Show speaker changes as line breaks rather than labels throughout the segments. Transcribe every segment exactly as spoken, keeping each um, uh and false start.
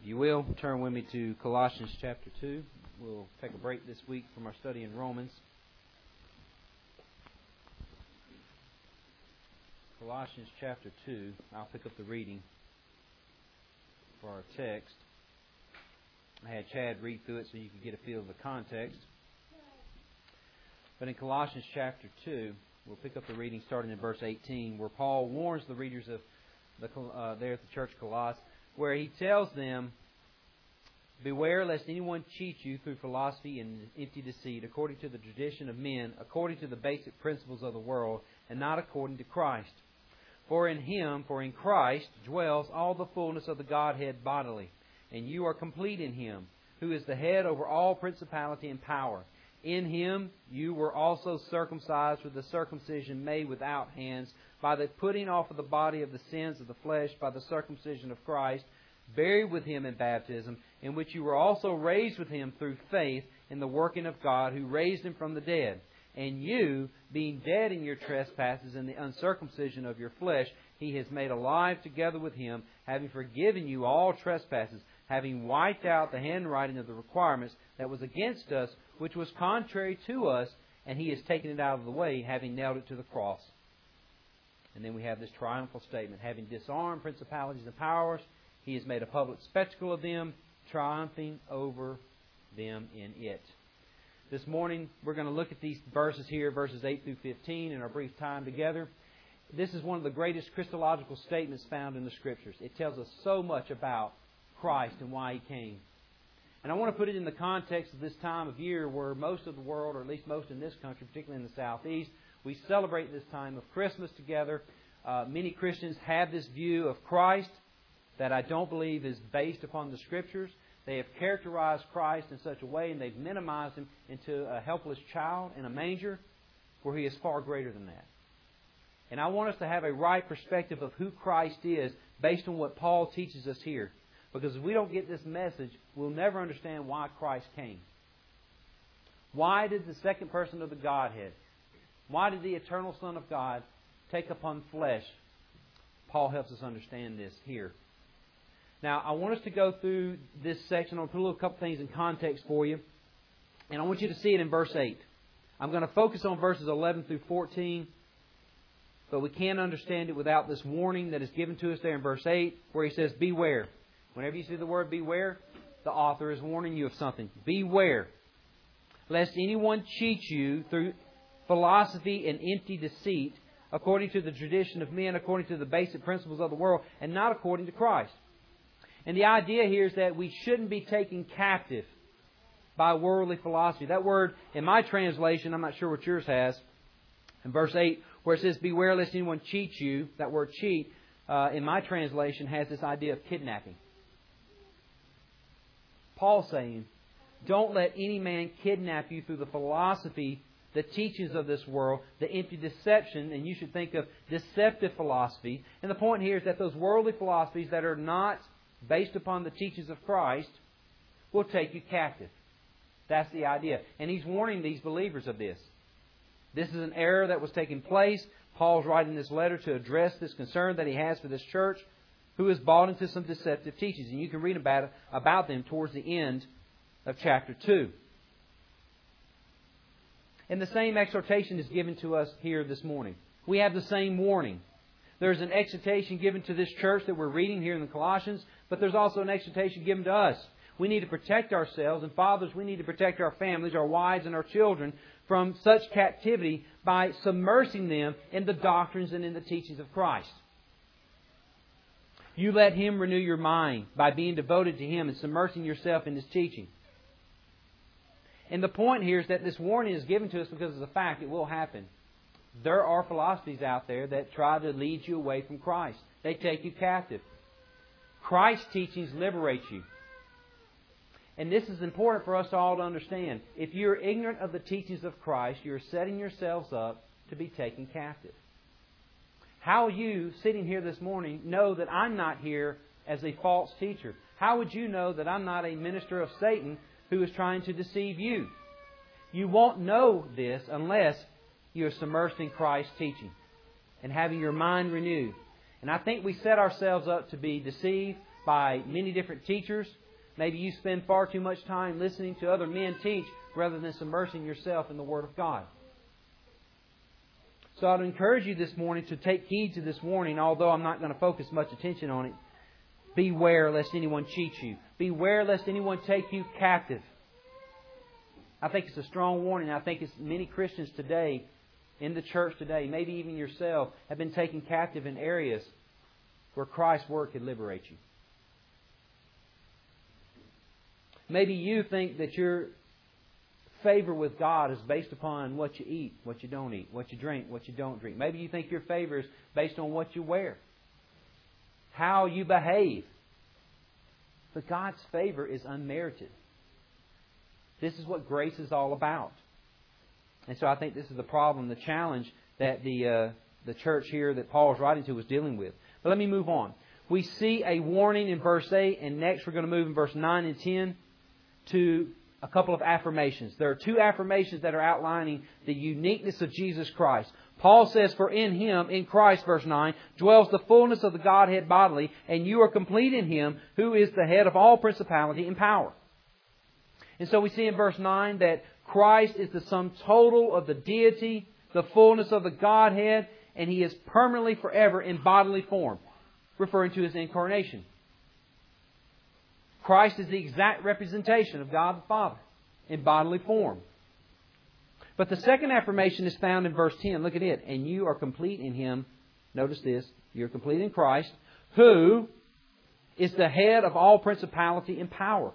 If you will, turn with me to Colossians chapter two. We'll take a break this week from our study in Romans. Colossians chapter two. I'll pick up the reading for our text. I had Chad read through it so you could get a feel of the context. But in Colossians chapter two, we'll pick up the reading starting in verse eighteen, where Paul warns the readers of the uh, there at the church of Colossae, where he tells them, "Beware lest anyone cheat you through philosophy and empty deceit, according to the tradition of men, according to the basic principles of the world, and not according to Christ. For in Him, for in Christ, dwells all the fullness of the Godhead bodily, and you are complete in Him, who is the head over all principality and power. In Him you were also circumcised with the circumcision made without hands, by the putting off of the body of the sins of the flesh by the circumcision of Christ, buried with Him in baptism, in which you were also raised with Him through faith in the working of God, who raised Him from the dead. And you, being dead in your trespasses and the uncircumcision of your flesh, He has made alive together with Him, having forgiven you all trespasses, having wiped out the handwriting of the requirements that was against us, which was contrary to us, and He has taken it out of the way, having nailed it to the cross." And then we have this triumphal statement, "Having disarmed principalities and powers, He has made a public spectacle of them, triumphing over them in it." This morning, we're going to look at these verses here, verses eight through fifteen, in our brief time together. This is one of the greatest Christological statements found in the Scriptures. It tells us so much about Christ and why He came. And I want to put it in the context of this time of year where most of the world, or at least most in this country, particularly in the Southeast, we celebrate this time of Christmas together. Uh, many Christians have this view of Christ that I don't believe is based upon the Scriptures. They have characterized Christ in such a way, and they've minimized Him into a helpless child in a manger, where He is far greater than that. And I want us to have a right perspective of who Christ is based on what Paul teaches us here. Because if we don't get this message, we'll never understand why Christ came. Why did the second person of the Godhead, why did the eternal Son of God take upon flesh? Paul helps us understand this here. Now, I want us to go through this section. I'll put a little couple things in context for you. And I want you to see it in verse eight. I'm going to focus on verses eleven through fourteen. But we can't understand it without this warning that is given to us there in verse eight, where he says, "Beware." Whenever you see the word beware, the author is warning you of something. Beware, lest anyone cheat you through philosophy and empty deceit, according to the tradition of men, according to the basic principles of the world, and not according to Christ. And the idea here is that we shouldn't be taken captive by worldly philosophy. That word, in my translation, I'm not sure what yours has, in verse eight, where it says, "Beware lest anyone cheat you," that word cheat, uh, in my translation, has this idea of kidnapping. Paul saying, don't let any man kidnap you through the philosophy, the teachings of this world, the empty deception, and you should think of deceptive philosophy. And the point here is that those worldly philosophies that are not based upon the teachings of Christ will take you captive. That's the idea. And he's warning these believers of this. This is an error that was taking place. Paul's writing this letter to address this concern that he has for this church, who has bought into some deceptive teachings. And you can read about it, about them towards the end of chapter two. And the same exhortation is given to us here this morning. We have the same warning. There's an exhortation given to this church that we're reading here in the Colossians, but there's also an exhortation given to us. We need to protect ourselves, and fathers, we need to protect our families, our wives, and our children from such captivity by submersing them in the doctrines and in the teachings of Christ. You let Him renew your mind by being devoted to Him and submersing yourself in His teaching. And the point here is that this warning is given to us because of the fact it will happen. There are philosophies out there that try to lead you away from Christ. They take you captive. Christ's teachings liberate you. And this is important for us all to understand. If you're ignorant of the teachings of Christ, you're setting yourselves up to be taken captive. How will you, sitting here this morning, know that I'm not here as a false teacher? How would you know that I'm not a minister of Satan who is trying to deceive you? You won't know this unless you are submersed in Christ's teaching and having your mind renewed. And I think we set ourselves up to be deceived by many different teachers. Maybe you spend far too much time listening to other men teach rather than submersing yourself in the Word of God. So I'd encourage you this morning to take heed to this warning, although I'm not going to focus much attention on it. Beware lest anyone cheat you. Beware lest anyone take you captive. I think it's a strong warning. I think it's many Christians today, in the church today, maybe even yourself, have been taken captive in areas where Christ's Word could liberate you. Maybe you think that your favor with God is based upon what you eat, what you don't eat, what you drink, what you don't drink. Maybe you think your favor is based on what you wear, how you behave. But God's favor is unmerited. This is what grace is all about. And so I think this is the problem, the challenge that the uh, the church here that Paul is writing to was dealing with. But let me move on. We see a warning in verse eight, and next we're going to move in verse nine and ten to a couple of affirmations. There are two affirmations that are outlining the uniqueness of Jesus Christ. Paul says, "For in Him, in Christ," verse nine, "dwells the fullness of the Godhead bodily, and you are complete in Him, who is the head of all principality and power." And so we see in verse nine that Christ is the sum total of the deity, the fullness of the Godhead, and He is permanently forever in bodily form, referring to His incarnation. Christ is the exact representation of God the Father in bodily form. But the second affirmation is found in verse ten. Look at it. "And you are complete in Him." Notice this. You're complete in Christ, who is the head of all principality and power.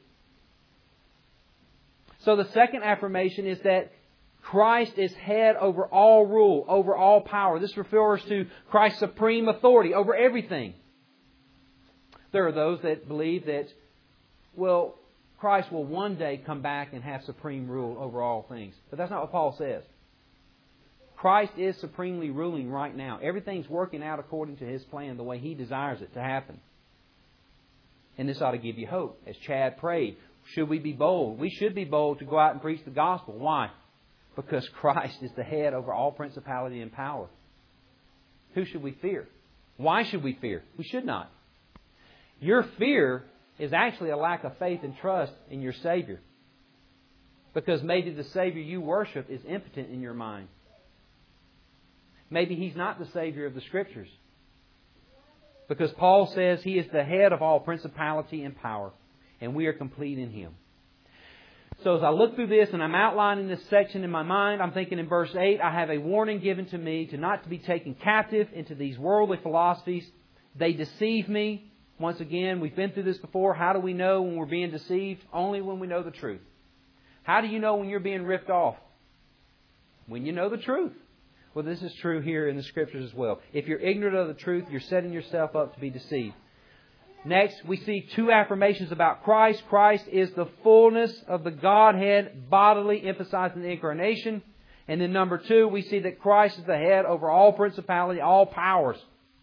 So the second affirmation is that Christ is head over all rule, over all power. This refers to Christ's supreme authority over everything. There are those that believe that, well, Christ will one day come back and have supreme rule over all things. But that's not what Paul says. Christ is supremely ruling right now. Everything's working out according to His plan, the way He desires it to happen. And this ought to give you hope. As Chad prayed, should we be bold? We should be bold to go out and preach the gospel. Why? Because Christ is the head over all principality and power. Who should we fear? Why should we fear? We should not. Your fear is actually a lack of faith and trust in your Savior. Because maybe the Savior you worship is impotent in your mind. Maybe He's not the Savior of the Scriptures. Because Paul says He is the head of all principality and power. And we are complete in Him. So as I look through this and I'm outlining this section in my mind, I'm thinking in verse eight, I have a warning given to me to not to be taken captive into these worldly philosophies. They deceive me. Once again, we've been through this before. How do we know when we're being deceived? Only when we know the truth. How do you know when you're being ripped off? When you know the truth. Well, this is true here in the Scriptures as well. If you're ignorant of the truth, you're setting yourself up to be deceived. Next, we see two affirmations about Christ. Christ is the fullness of the Godhead, bodily, emphasizing the incarnation. And then number two, we see that Christ is the head over all principality, all powers.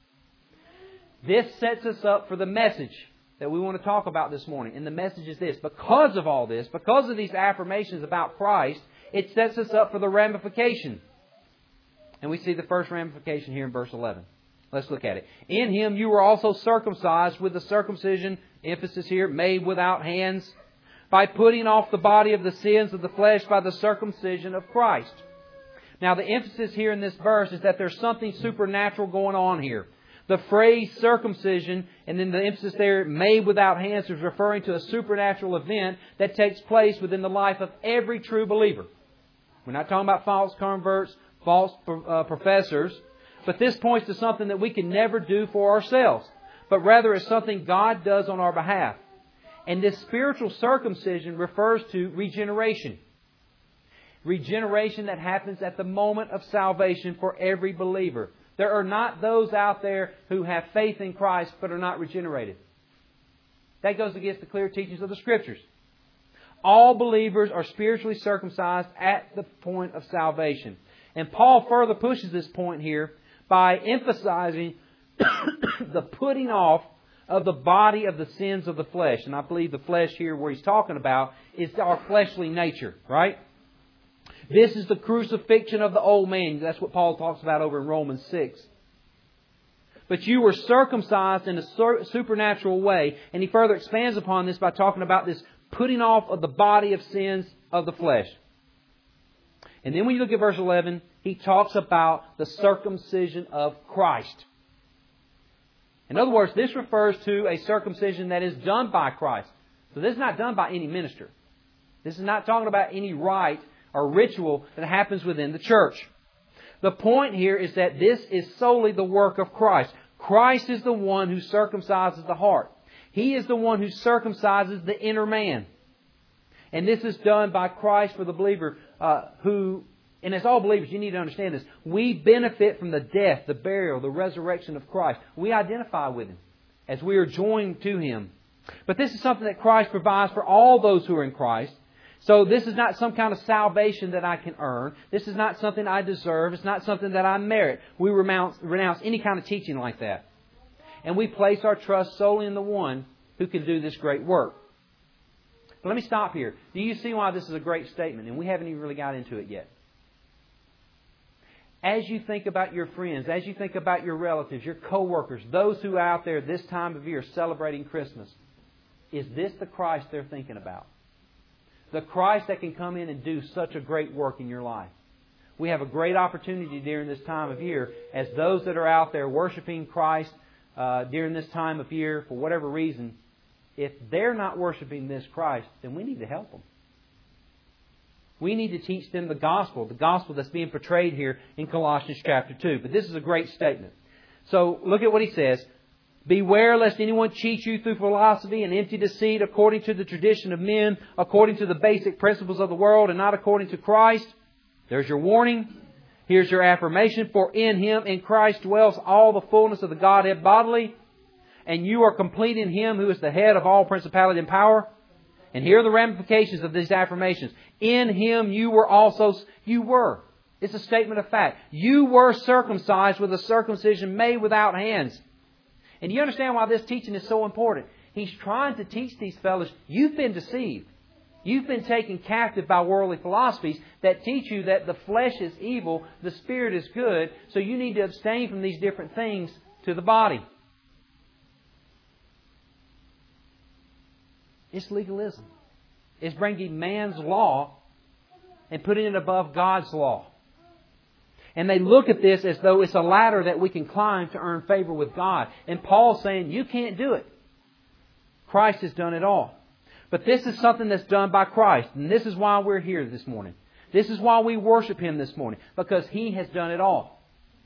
This sets us up for the message that we want to talk about this morning. And the message is this. Because of all this, because of these affirmations about Christ, it sets us up for the ramification. And we see the first ramification here in verse eleven. Let's look at it. "In Him you were also circumcised with the circumcision," emphasis here, "made without hands, by putting off the body of the sins of the flesh by the circumcision of Christ." Now the emphasis here in this verse is that there's something supernatural going on here. The phrase circumcision, and then the emphasis there, "made without hands," is referring to a supernatural event that takes place within the life of every true believer. We're not talking about false converts, false uh, professors. But this points to something that we can never do for ourselves, but rather is something God does on our behalf. And this spiritual circumcision refers to regeneration. Regeneration that happens at the moment of salvation for every believer. There are not those out there who have faith in Christ but are not regenerated. That goes against the clear teachings of the Scriptures. All believers are spiritually circumcised at the point of salvation. And Paul further pushes this point here by emphasizing the putting off of the body of the sins of the flesh. And I believe the flesh here where he's talking about is our fleshly nature, right? This is the crucifixion of the old man. That's what Paul talks about over in Romans six. but you were circumcised in a supernatural way. And he further expands upon this by talking about this putting off of the body of sins of the flesh. And then when you look at verse eleven, he talks about the circumcision of Christ. In other words, this refers to a circumcision that is done by Christ. So this is not done by any minister. This is not talking about any rite or ritual that happens within the church. The point here is that this is solely the work of Christ. Christ is the one who circumcises the heart. He is the one who circumcises the inner man. And this is done by Christ for the believer uh, who, and as all believers, you need to understand this. We benefit from the death, the burial, the resurrection of Christ. We identify with Him as we are joined to Him. But this is something that Christ provides for all those who are in Christ. So this is not some kind of salvation that I can earn. This is not something I deserve. It's not something that I merit. We renounce, renounce any kind of teaching like that. And we place our trust solely in the one who can do this great work. But let me stop here. Do you see why this is a great statement? And we haven't even really got into it yet. As you think about your friends, as you think about your relatives, your co-workers, those who are out there this time of year celebrating Christmas, is this the Christ they're thinking about? The Christ that can come in and do such a great work in your life. We have a great opportunity during this time of year as those that are out there worshiping Christ uh, during this time of year for whatever reason. If they're not worshiping this Christ, then we need to help them. We need to teach them the gospel, the gospel that's being portrayed here in Colossians chapter two. But this is a great statement. So look at what he says. Beware lest anyone cheat you through philosophy and empty deceit according to the tradition of men, according to the basic principles of the world and not according to Christ. There's your warning. Here's your affirmation. For in Him, in Christ, dwells all the fullness of the Godhead bodily. And you are complete in Him who is the head of all principality and power. And here are the ramifications of these affirmations. In Him you were also, you were. It's a statement of fact. You were circumcised with a circumcision made without hands. And you understand why this teaching is so important. He's trying to teach these fellows, you've been deceived. You've been taken captive by worldly philosophies that teach you that the flesh is evil, the spirit is good, so you need to abstain from these different things to the body. It's legalism. It's bringing man's law and putting it above God's law. And they look at this as though it's a ladder that we can climb to earn favor with God. And Paul's saying, you can't do it. Christ has done it all. But this is something that's done by Christ. And this is why we're here this morning. This is why we worship Him this morning. Because He has done it all.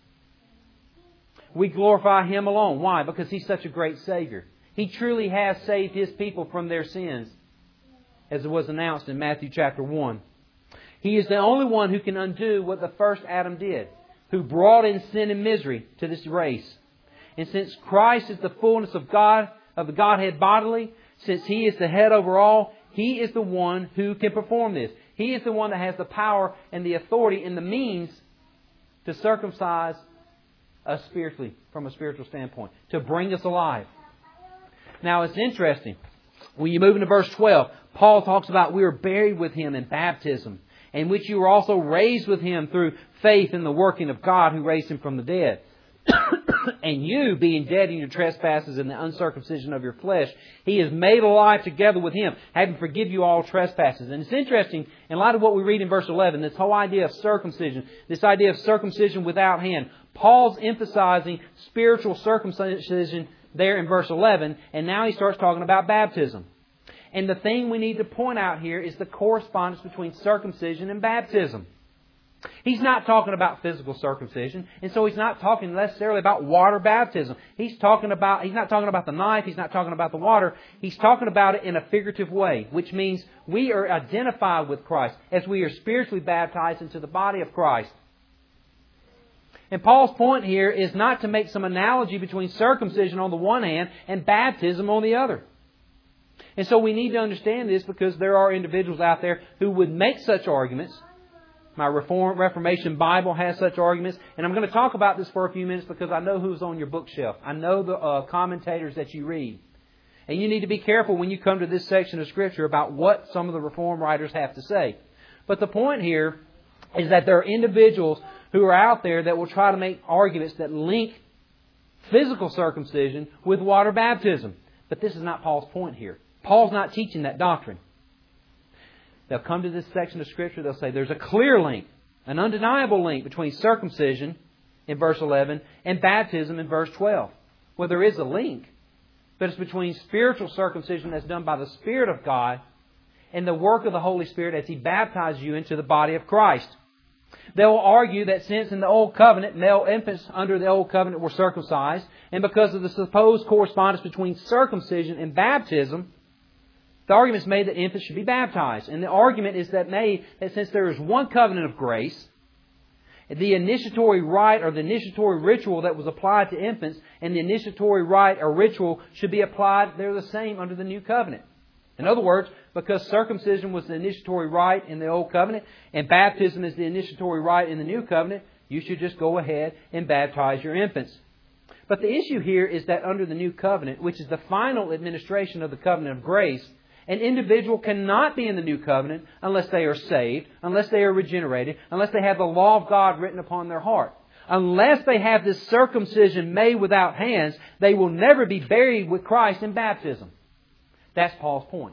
We glorify Him alone. Why? Because He's such a great Savior. He truly has saved His people from their sins, as it was announced in Matthew chapter one. He is the only one who can undo what the first Adam did, who brought in sin and misery to this race. And since Christ is the fullness of God, of the Godhead bodily, since He is the head over all, He is the one who can perform this. He is the one that has the power and the authority and the means to circumcise us spiritually, from a spiritual standpoint, to bring us alive. Now, it's interesting. When you move into verse twelve, Paul talks about we were buried with Him in baptism, in which you were also raised with Him through faith in the working of God who raised Him from the dead. And you, being dead in your trespasses and the uncircumcision of your flesh, He is made alive together with Him, having forgiven you all trespasses. And it's interesting, in light of what we read in verse eleven, this whole idea of circumcision, this idea of circumcision without hand. Paul's emphasizing spiritual circumcision there in verse eleven, and now he starts talking about baptism. And the thing we need to point out here is the correspondence between circumcision and baptism. He's not talking about physical circumcision, and so he's not talking necessarily about water baptism. He's talking about, he's not talking about the knife, he's not talking about the water. He's talking about it in a figurative way, which means we are identified with Christ as we are spiritually baptized into the body of Christ. And Paul's point here is not to make some analogy between circumcision on the one hand and baptism on the other. And so we need to understand this because there are individuals out there who would make such arguments. My Reform, Reformation Bible has such arguments. And I'm going to talk about this for a few minutes because I know who's on your bookshelf. I know the uh, commentators that you read. And you need to be careful when you come to this section of Scripture about what some of the Reform writers have to say. But the point here is that there are individuals who are out there that will try to make arguments that link physical circumcision with water baptism. But this is not Paul's point here. Paul's not teaching that doctrine. They'll come to this section of Scripture, they'll say there's a clear link, an undeniable link between circumcision in verse eleven and baptism in verse twelve. Well, there is a link, but it's between spiritual circumcision that's done by the Spirit of God and the work of the Holy Spirit as He baptizes you into the body of Christ. They will argue that since in the Old Covenant, male infants under the Old Covenant were circumcised, and because of the supposed correspondence between circumcision and baptism, the argument is made that infants should be baptized. And the argument is that made that since there is one covenant of grace, the initiatory rite or the initiatory ritual that was applied to infants and the initiatory rite or ritual should be applied, they're the same under the New Covenant. In other words, because circumcision was the initiatory rite in the Old Covenant and baptism is the initiatory rite in the New Covenant, you should just go ahead and baptize your infants. But the issue here is that under the New Covenant, which is the final administration of the covenant of grace, an individual cannot be in the New Covenant unless they are saved, unless they are regenerated, unless they have the law of God written upon their heart. Unless they have this circumcision made without hands, they will never be buried with Christ in baptism. That's Paul's point.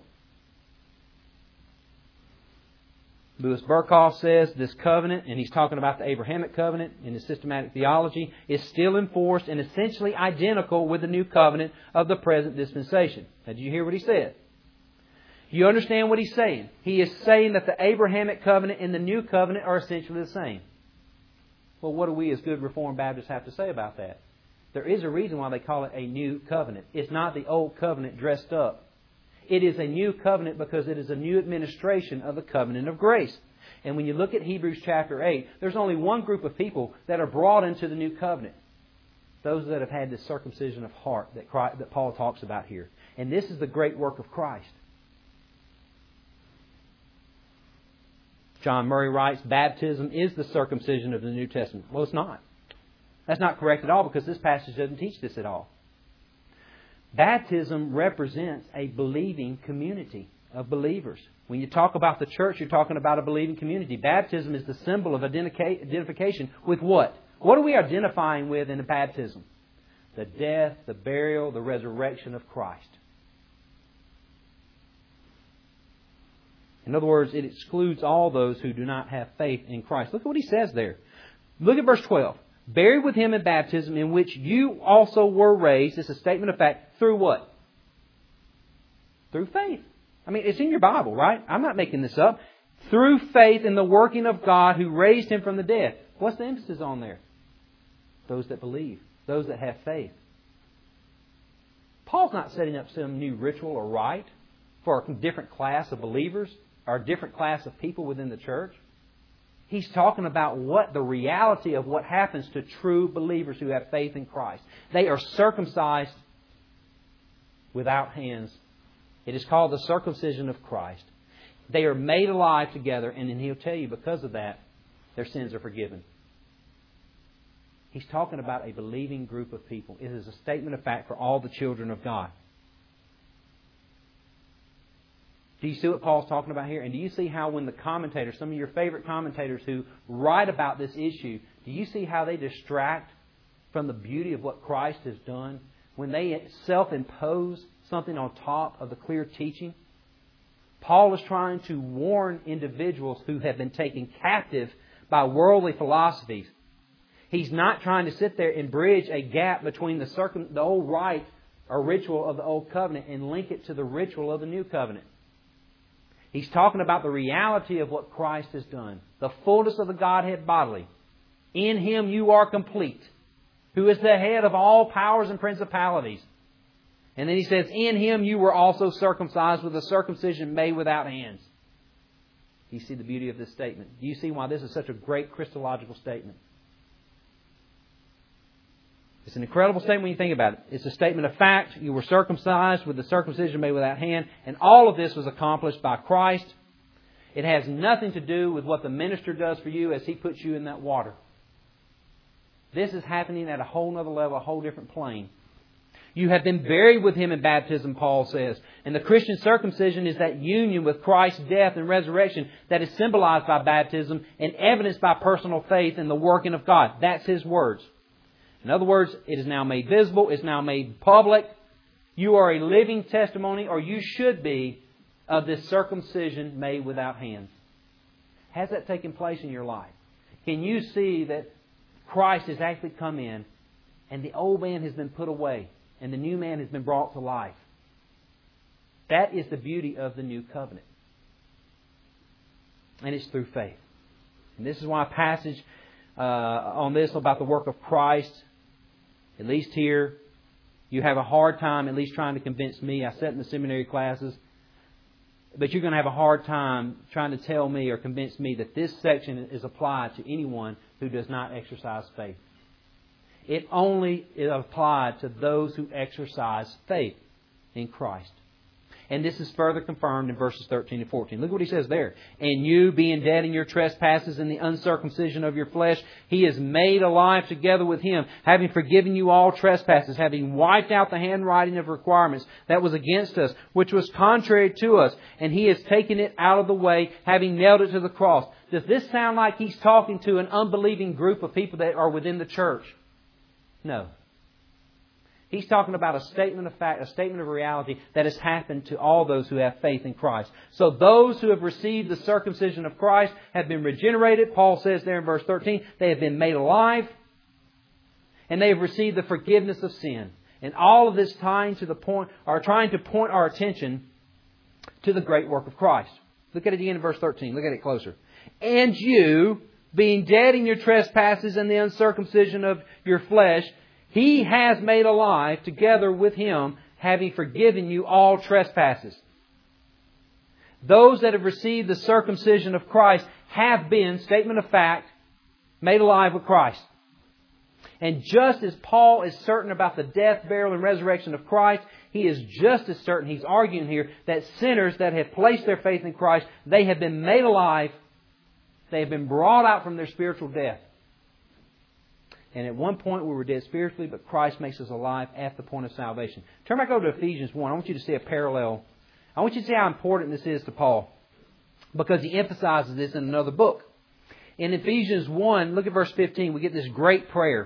Louis Berkhoff says this covenant, and he's talking about the Abrahamic covenant in his systematic theology, is still enforced and essentially identical with the new covenant of the present dispensation. Now, did you hear what he said? You understand what he's saying? He is saying that the Abrahamic covenant and the new covenant are essentially the same. Well, what do we as good Reformed Baptists have to say about that? There is a reason why they call it a new covenant. It's not the old covenant dressed up. It is a new covenant because it is a new administration of the covenant of grace. And when you look at Hebrews chapter eight, there's only one group of people that are brought into the new covenant. Those that have had this circumcision of heart that, Christ, that Paul talks about here. And this is the great work of Christ. John Murray writes, baptism is the circumcision of the New Testament. Well, it's not. That's not correct at all because this passage doesn't teach this at all. Baptism represents a believing community of believers. When you talk about the church, you're talking about a believing community. Baptism is the symbol of identification with what? What are we identifying with in the baptism? The death, the burial, the resurrection of Christ. In other words, it excludes all those who do not have faith in Christ. Look at what he says there. Look at verse twelve. Buried with Him in baptism, in which you also were raised. It's a statement of fact. Through what? Through faith. I mean, it's in your Bible, right? I'm not making this up. Through faith in the working of God who raised Him from the dead. What's the emphasis on there? Those that believe. Those that have faith. Paul's not setting up some new ritual or rite for a different class of believers or a different class of people within the church. He's talking about what the reality of what happens to true believers who have faith in Christ. They are circumcised without hands. It is called the circumcision of Christ. They are made alive together, and then He'll tell you because of that, their sins are forgiven. He's talking about a believing group of people. It is a statement of fact for all the children of God. Do you see what Paul's talking about here? And do you see how when the commentators, some of your favorite commentators who write about this issue, do you see how they distract from the beauty of what Christ has done when they self-impose something on top of the clear teaching? Paul is trying to warn individuals who have been taken captive by worldly philosophies. He's not trying to sit there and bridge a gap between the, circum, the old rite or ritual of the Old Covenant and link it to the ritual of the New Covenant. He's talking about the reality of what Christ has done. The fullness of the Godhead bodily. In Him you are complete. Who is the head of all powers and principalities. And then he says, in Him you were also circumcised with a circumcision made without hands. Do you see the beauty of this statement? Do you see why this is such a great Christological statement? It's an incredible statement when you think about it. It's a statement of fact. You were circumcised with the circumcision made without hand. And all of this was accomplished by Christ. It has nothing to do with what the minister does for you as he puts you in that water. This is happening at a whole other level, a whole different plane. You have been buried with Him in baptism, Paul says. And the Christian circumcision is that union with Christ's death and resurrection that is symbolized by baptism and evidenced by personal faith in the working of God. That's His words. In other words, it is now made visible. It's now made public. You are a living testimony, or you should be, of this circumcision made without hands. Has that taken place in your life? Can you see that Christ has actually come in and the old man has been put away and the new man has been brought to life? That is the beauty of the new covenant. And it's through faith. And this is why a passage uh, on this about the work of Christ, at least here, you have a hard time at least trying to convince me. I sat in the seminary classes. But you're going to have a hard time trying to tell me or convince me that this section is applied to anyone who does not exercise faith. It only is applied to those who exercise faith in Christ. And this is further confirmed in verses thirteen and fourteen. Look what he says there. And you, being dead in your trespasses and the uncircumcision of your flesh, He is made alive together with Him, having forgiven you all trespasses, having wiped out the handwriting of requirements that was against us, which was contrary to us. And He has taken it out of the way, having nailed it to the cross. Does this sound like He's talking to an unbelieving group of people that are within the church? No. He's talking about a statement of fact, a statement of reality that has happened to all those who have faith in Christ. So those who have received the circumcision of Christ have been regenerated. Paul says there in verse thirteen, they have been made alive and they have received the forgiveness of sin. And all of this tying to the point, or trying to point our attention to the great work of Christ. Look at it again in verse thirteen. Look at it closer. And you, being dead in your trespasses and the uncircumcision of your flesh, He has made alive together with Him, having forgiven you all trespasses. Those that have received the circumcision of Christ have been, statement of fact, made alive with Christ. And just as Paul is certain about the death, burial, and resurrection of Christ, he is just as certain, he's arguing here, that sinners that have placed their faith in Christ, they have been made alive. They have been brought out from their spiritual death. And at one point we were dead spiritually, but Christ makes us alive at the point of salvation. Turn back over to Ephesians one. I want you to see a parallel. I want you to see how important this is to Paul, because he emphasizes this in another book. In Ephesians one, look at verse fifteen. We get this great prayer.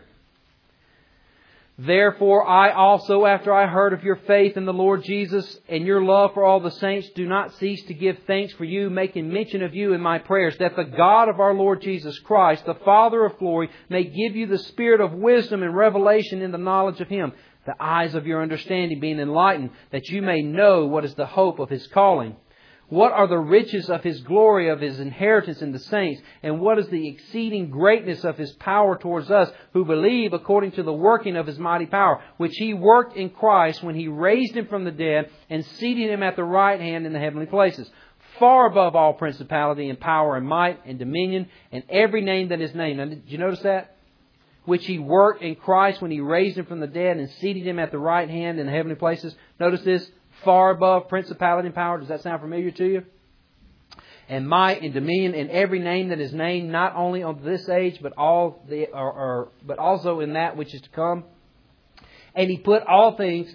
Therefore I also, after I heard of your faith in the Lord Jesus and your love for all the saints, do not cease to give thanks for you, making mention of you in my prayers, that the God of our Lord Jesus Christ, the Father of glory, may give you the spirit of wisdom and revelation in the knowledge of Him, the eyes of your understanding being enlightened, that you may know what is the hope of His calling. What are the riches of His glory, of His inheritance in the saints? And what is the exceeding greatness of His power towards us who believe, according to the working of His mighty power, which He worked in Christ when He raised Him from the dead and seated Him at the right hand in the heavenly places, far above all principality and power and might and dominion and every name that is named. Now, did you notice that? Which He worked in Christ when He raised Him from the dead and seated Him at the right hand in the heavenly places. Notice this. Far above principality and power. Does that sound familiar to you? And might and dominion and every name that is named, not only on this age, but all the, or, or but also in that which is to come. And He put all things,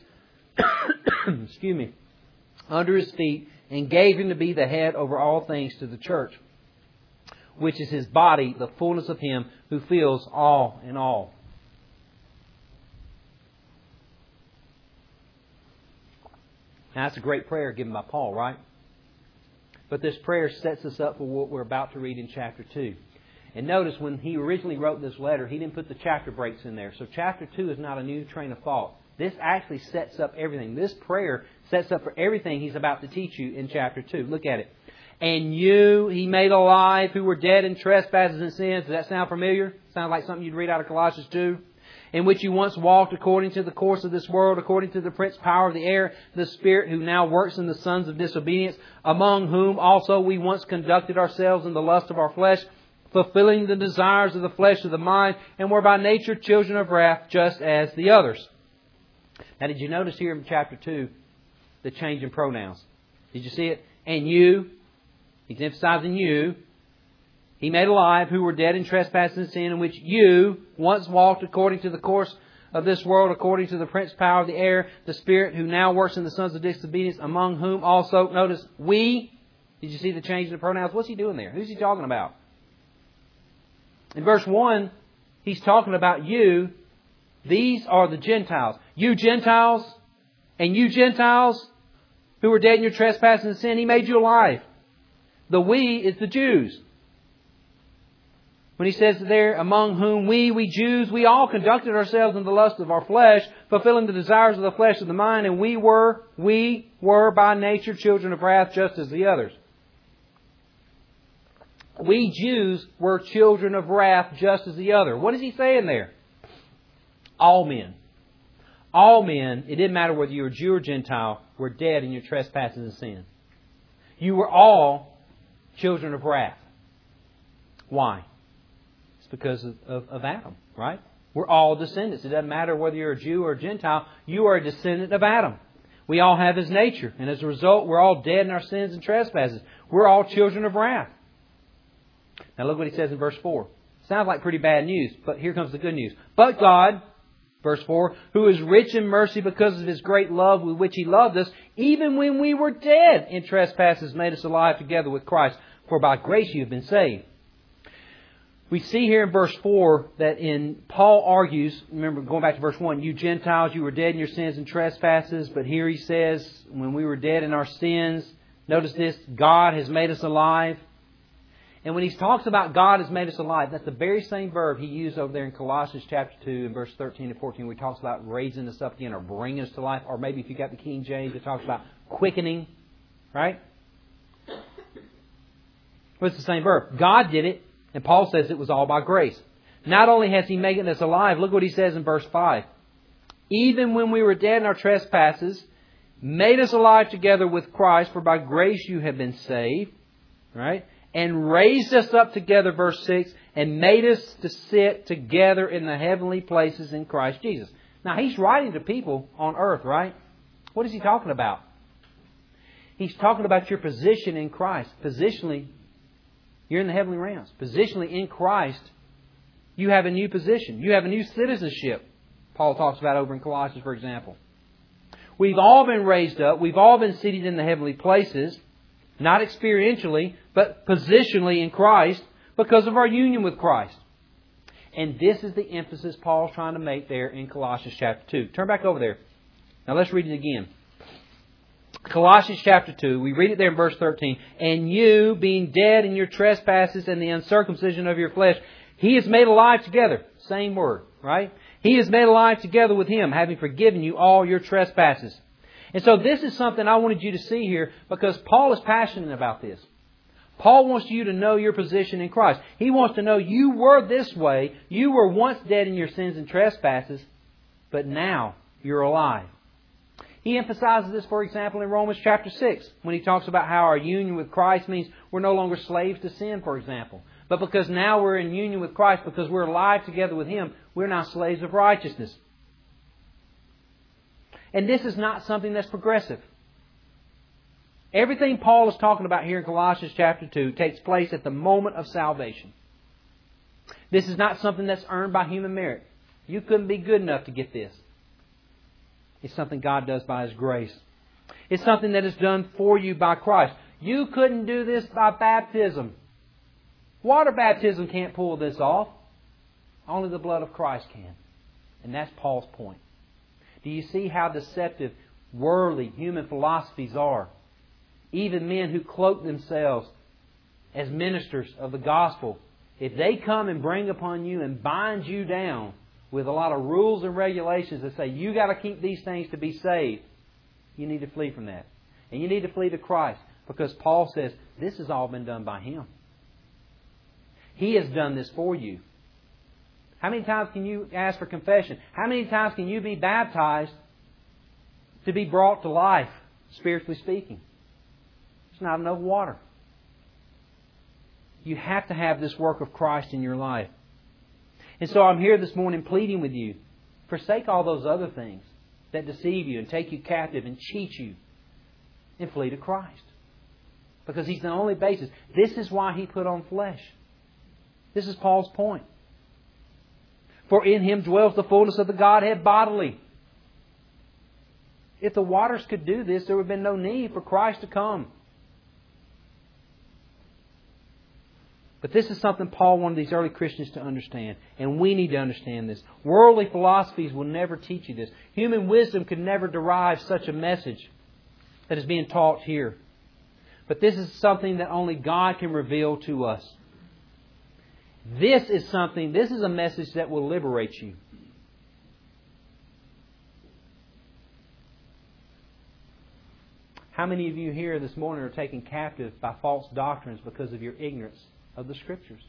excuse me, under His feet, and gave Him to be the head over all things to the church, which is His body, the fullness of Him who fills all in all. Now, that's a great prayer given by Paul, right? But this prayer sets us up for what we're about to read in chapter two. And notice when he originally wrote this letter, he didn't put the chapter breaks in there. So chapter two is not a new train of thought. This actually sets up everything. This prayer sets up for everything he's about to teach you in chapter two. Look at it. And you He made alive who were dead in trespasses and sins. Does that sound familiar? Sound like something you'd read out of Colossians two? In which you once walked according to the course of this world, according to the prince power of the air, the spirit who now works in the sons of disobedience, among whom also we once conducted ourselves in the lust of our flesh, fulfilling the desires of the flesh of the mind, and were by nature children of wrath, just as the others. Now, did you notice here in chapter two the change in pronouns? Did you see it? And you, he's emphasizing you. He made alive who were dead in trespasses and sin, in which you once walked according to the course of this world, according to the prince power of the air, the spirit who now works in the sons of disobedience, among whom also, notice, we. Did you see the change in the pronouns? What's he doing there? Who's he talking about? In verse one, he's talking about you. These are the Gentiles. You Gentiles, and you Gentiles who were dead in your trespasses and sin, He made you alive. The we is the Jews. When He says there, among whom we, we Jews, we all conducted ourselves in the lust of our flesh, fulfilling the desires of the flesh and the mind, and we were, we were by nature children of wrath just as the others. We Jews were children of wrath just as the other. What is He saying there? All men. All men, it didn't matter whether you were Jew or Gentile, were dead in your trespasses and sins. You were all children of wrath. Why? It's because of, of, of Adam, right? We're all descendants. It doesn't matter whether you're a Jew or a Gentile. You are a descendant of Adam. We all have His nature. And as a result, we're all dead in our sins and trespasses. We're all children of wrath. Now look what He says in verse four. Sounds like pretty bad news, but here comes the good news. But God, verse four, who is rich in mercy because of His great love with which He loved us, even when we were dead in trespasses, made us alive together with Christ. For by grace you have been saved. We see here in verse four that in Paul argues, remember going back to verse one, you Gentiles, you were dead in your sins and trespasses. But here he says, when we were dead in our sins, notice this, God has made us alive. And when he talks about God has made us alive, that's the very same verb he used over there in Colossians chapter two in verse thirteen and fourteen, where he talks about raising us up again or bringing us to life. Or maybe if you got the King James, it talks about quickening. Right? Well, it's the same verb. God did it, and Paul says it was all by grace. Not only has He made us alive, look what he says in verse five. Even when we were dead in our trespasses, made us alive together with Christ, for by grace you have been saved. Right? And raised us up together, verse six, and made us to sit together in the heavenly places in Christ Jesus. Now, he's writing to people on earth, right? What is he talking about? He's talking about your position in Christ. Positionally, you're in the heavenly realms. Positionally, in Christ, you have a new position. You have a new citizenship. Paul talks about over in Colossians, for example. We've all been raised up. We've all been seated in the heavenly places. Not experientially, but positionally in Christ because of our union with Christ. And this is the emphasis Paul's trying to make there in Colossians chapter two. Turn back over there. Now let's read it again. Colossians chapter two, we read it there in verse thirteen. And you, being dead in your trespasses and the uncircumcision of your flesh, He is made alive together. Same word, right? He is made alive together with Him, having forgiven you all your trespasses. And so this is something I wanted you to see here because Paul is passionate about this. Paul wants you to know your position in Christ. He wants to know you were this way. You were once dead in your sins and trespasses, but now you're alive. He emphasizes this, for example, in Romans chapter six, when he talks about how our union with Christ means we're no longer slaves to sin, for example. But because now we're in union with Christ, because we're alive together with Him, we're now slaves of righteousness. And this is not something that's progressive. Everything Paul is talking about here in Colossians chapter two takes place at the moment of salvation. This is not something that's earned by human merit. You couldn't be good enough to get this. It's something God does by His grace. It's something that is done for you by Christ. You couldn't do this by baptism. Water baptism can't pull this off. Only the blood of Christ can. And that's Paul's point. Do you see how deceptive worldly human philosophies are? Even men who cloak themselves as ministers of the gospel, if they come and bring upon you and bind you down with a lot of rules and regulations that say you got to keep these things to be saved, you need to flee from that. And you need to flee to Christ because Paul says this has all been done by Him. He has done this for you. How many times can you ask for confession? How many times can you be baptized to be brought to life, spiritually speaking? There's not enough water. You have to have this work of Christ in your life. And so I'm here this morning pleading with you. Forsake all those other things that deceive you and take you captive and cheat you. And flee to Christ. Because He's the only basis. This is why He put on flesh. This is Paul's point. For in Him dwells the fullness of the Godhead bodily. If the waters could do this, there would have been no need for Christ to come. But this is something Paul wanted these early Christians to understand. And we need to understand this. Worldly philosophies will never teach you this. Human wisdom could never derive such a message that is being taught here. But this is something that only God can reveal to us. This is something, this is a message that will liberate you. How many of you here this morning are taken captive by false doctrines because of your ignorance of the Scriptures?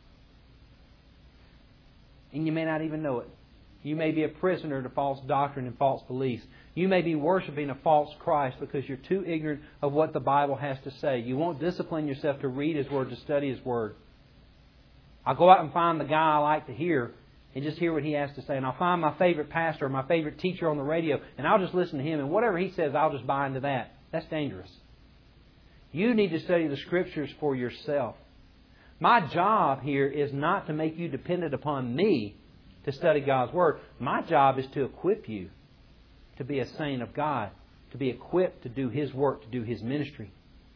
And you may not even know it. You may be a prisoner to false doctrine and false beliefs. You may be worshiping a false Christ because you're too ignorant of what the Bible has to say. You won't discipline yourself to read His Word, to study His Word. I'll go out and find the guy I like to hear and just hear what he has to say. And I'll find my favorite pastor or my favorite teacher on the radio and I'll just listen to him. And whatever he says, I'll just buy into that. That's dangerous. You need to study the Scriptures for yourself. My job here is not to make you dependent upon me to study God's Word. My job is to equip you to be a saint of God, to be equipped to do His work, to do His ministry.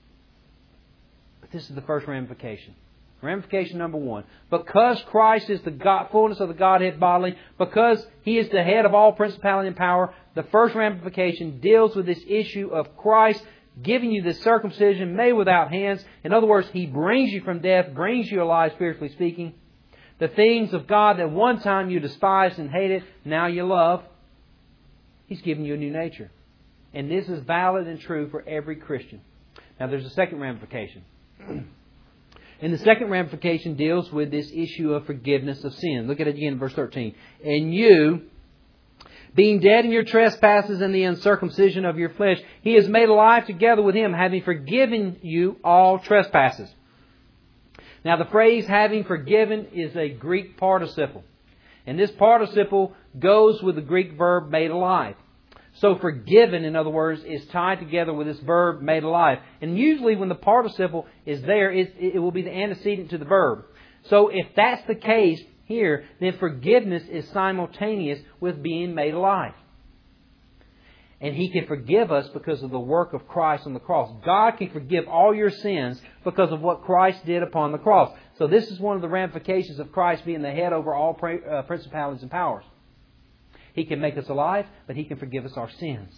But this is the first ramification. Ramification number one. Because Christ is the God, fullness of the Godhead bodily, because He is the head of all principality and power, the first ramification deals with this issue of Christ giving you the circumcision made without hands. In other words, He brings you from death, brings you alive, spiritually speaking. The things of God that one time you despised and hated, now you love. He's given you a new nature. And this is valid and true for every Christian. Now there's a second ramification. And the second ramification deals with this issue of forgiveness of sin. Look at it again in verse thirteen. And you, being dead in your trespasses and the uncircumcision of your flesh, He is made alive together with Him, having forgiven you all trespasses. Now the phrase having forgiven is a Greek participle. And this participle goes with the Greek verb made alive. So forgiven, in other words, is tied together with this verb made alive. And usually when the participle is there, it, it will be the antecedent to the verb. So if that's the case here, then forgiveness is simultaneous with being made alive. And He can forgive us because of the work of Christ on the cross. God can forgive all your sins because of what Christ did upon the cross. So this is one of the ramifications of Christ being the head over all principalities and powers. He can make us alive, but He can forgive us our sins.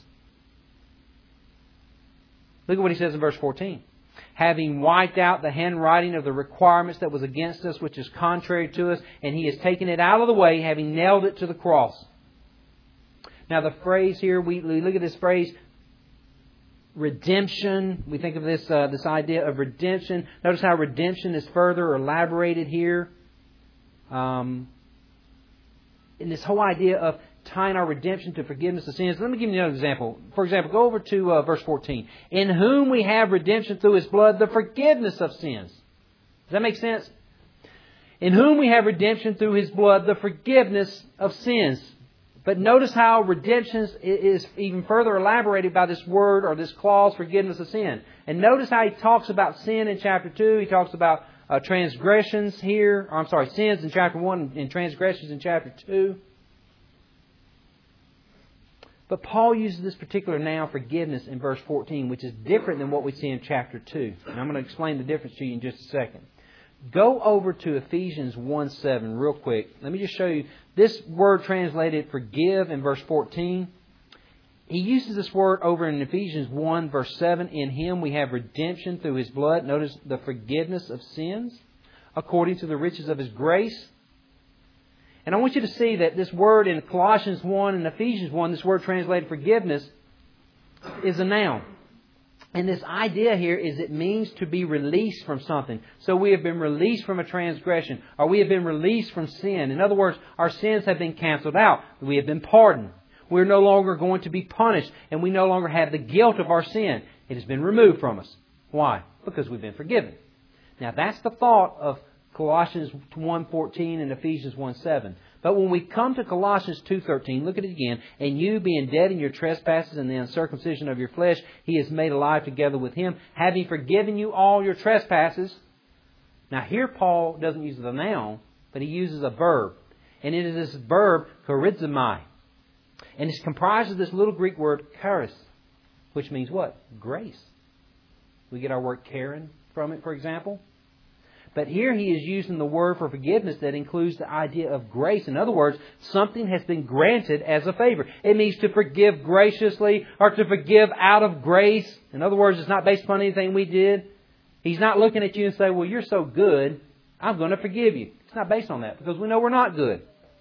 Look at what He says in verse fourteen. Having wiped out the handwriting of the requirements that was against us, which is contrary to us, and He has taken it out of the way, having nailed it to the cross. Now the phrase here, we, we look at this phrase, redemption. We think of this uh, this idea of redemption. Notice how redemption is further elaborated here. Um, in this whole idea of tying our redemption to forgiveness of sins. Let me give you another example. For example, go over to uh, verse fourteen. In whom we have redemption through His blood, the forgiveness of sins. Does that make sense? In whom we have redemption through His blood, the forgiveness of sins. But notice how redemption is even further elaborated by this word or this clause, forgiveness of sin. And notice how He talks about sin in chapter two. He talks about uh, transgressions here. Or I'm sorry, sins in chapter one and transgressions in chapter two. But Paul uses this particular noun, forgiveness, in verse fourteen, which is different than what we see in chapter two. And I'm going to explain the difference to you in just a second. Go over to Ephesians one seven real quick. Let me just show you this word translated forgive in verse fourteen. He uses this word over in Ephesians one verse seven. In Him we have redemption through His blood. Notice the forgiveness of sins according to the riches of His grace. And I want you to see that this word in Colossians one and Ephesians one, this word translated forgiveness, is a noun. And this idea here is it means to be released from something. So we have been released from a transgression, or we have been released from sin. In other words, our sins have been canceled out. We have been pardoned. We're no longer going to be punished, and we no longer have the guilt of our sin. It has been removed from us. Why? Because we've been forgiven. Now that's the thought of Colossians one fourteen and Ephesians one seven. But when we come to Colossians two thirteen, look at it again. And you, being dead in your trespasses and the uncircumcision of your flesh, He is made alive together with Him, having forgiven you all your trespasses. Now here Paul doesn't use the noun, but he uses a verb. And it is this verb, charizomai. And it's comprised of this little Greek word, charis, which means what? Grace. We get our word Karen from it, for example. But here he is using the word for forgiveness that includes the idea of grace. In other words, something has been granted as a favor. It means to forgive graciously or to forgive out of grace. In other words, it's not based upon anything we did. He's not looking at you and saying, well, you're so good, I'm going to forgive you. It's not based on that because we know we're not good.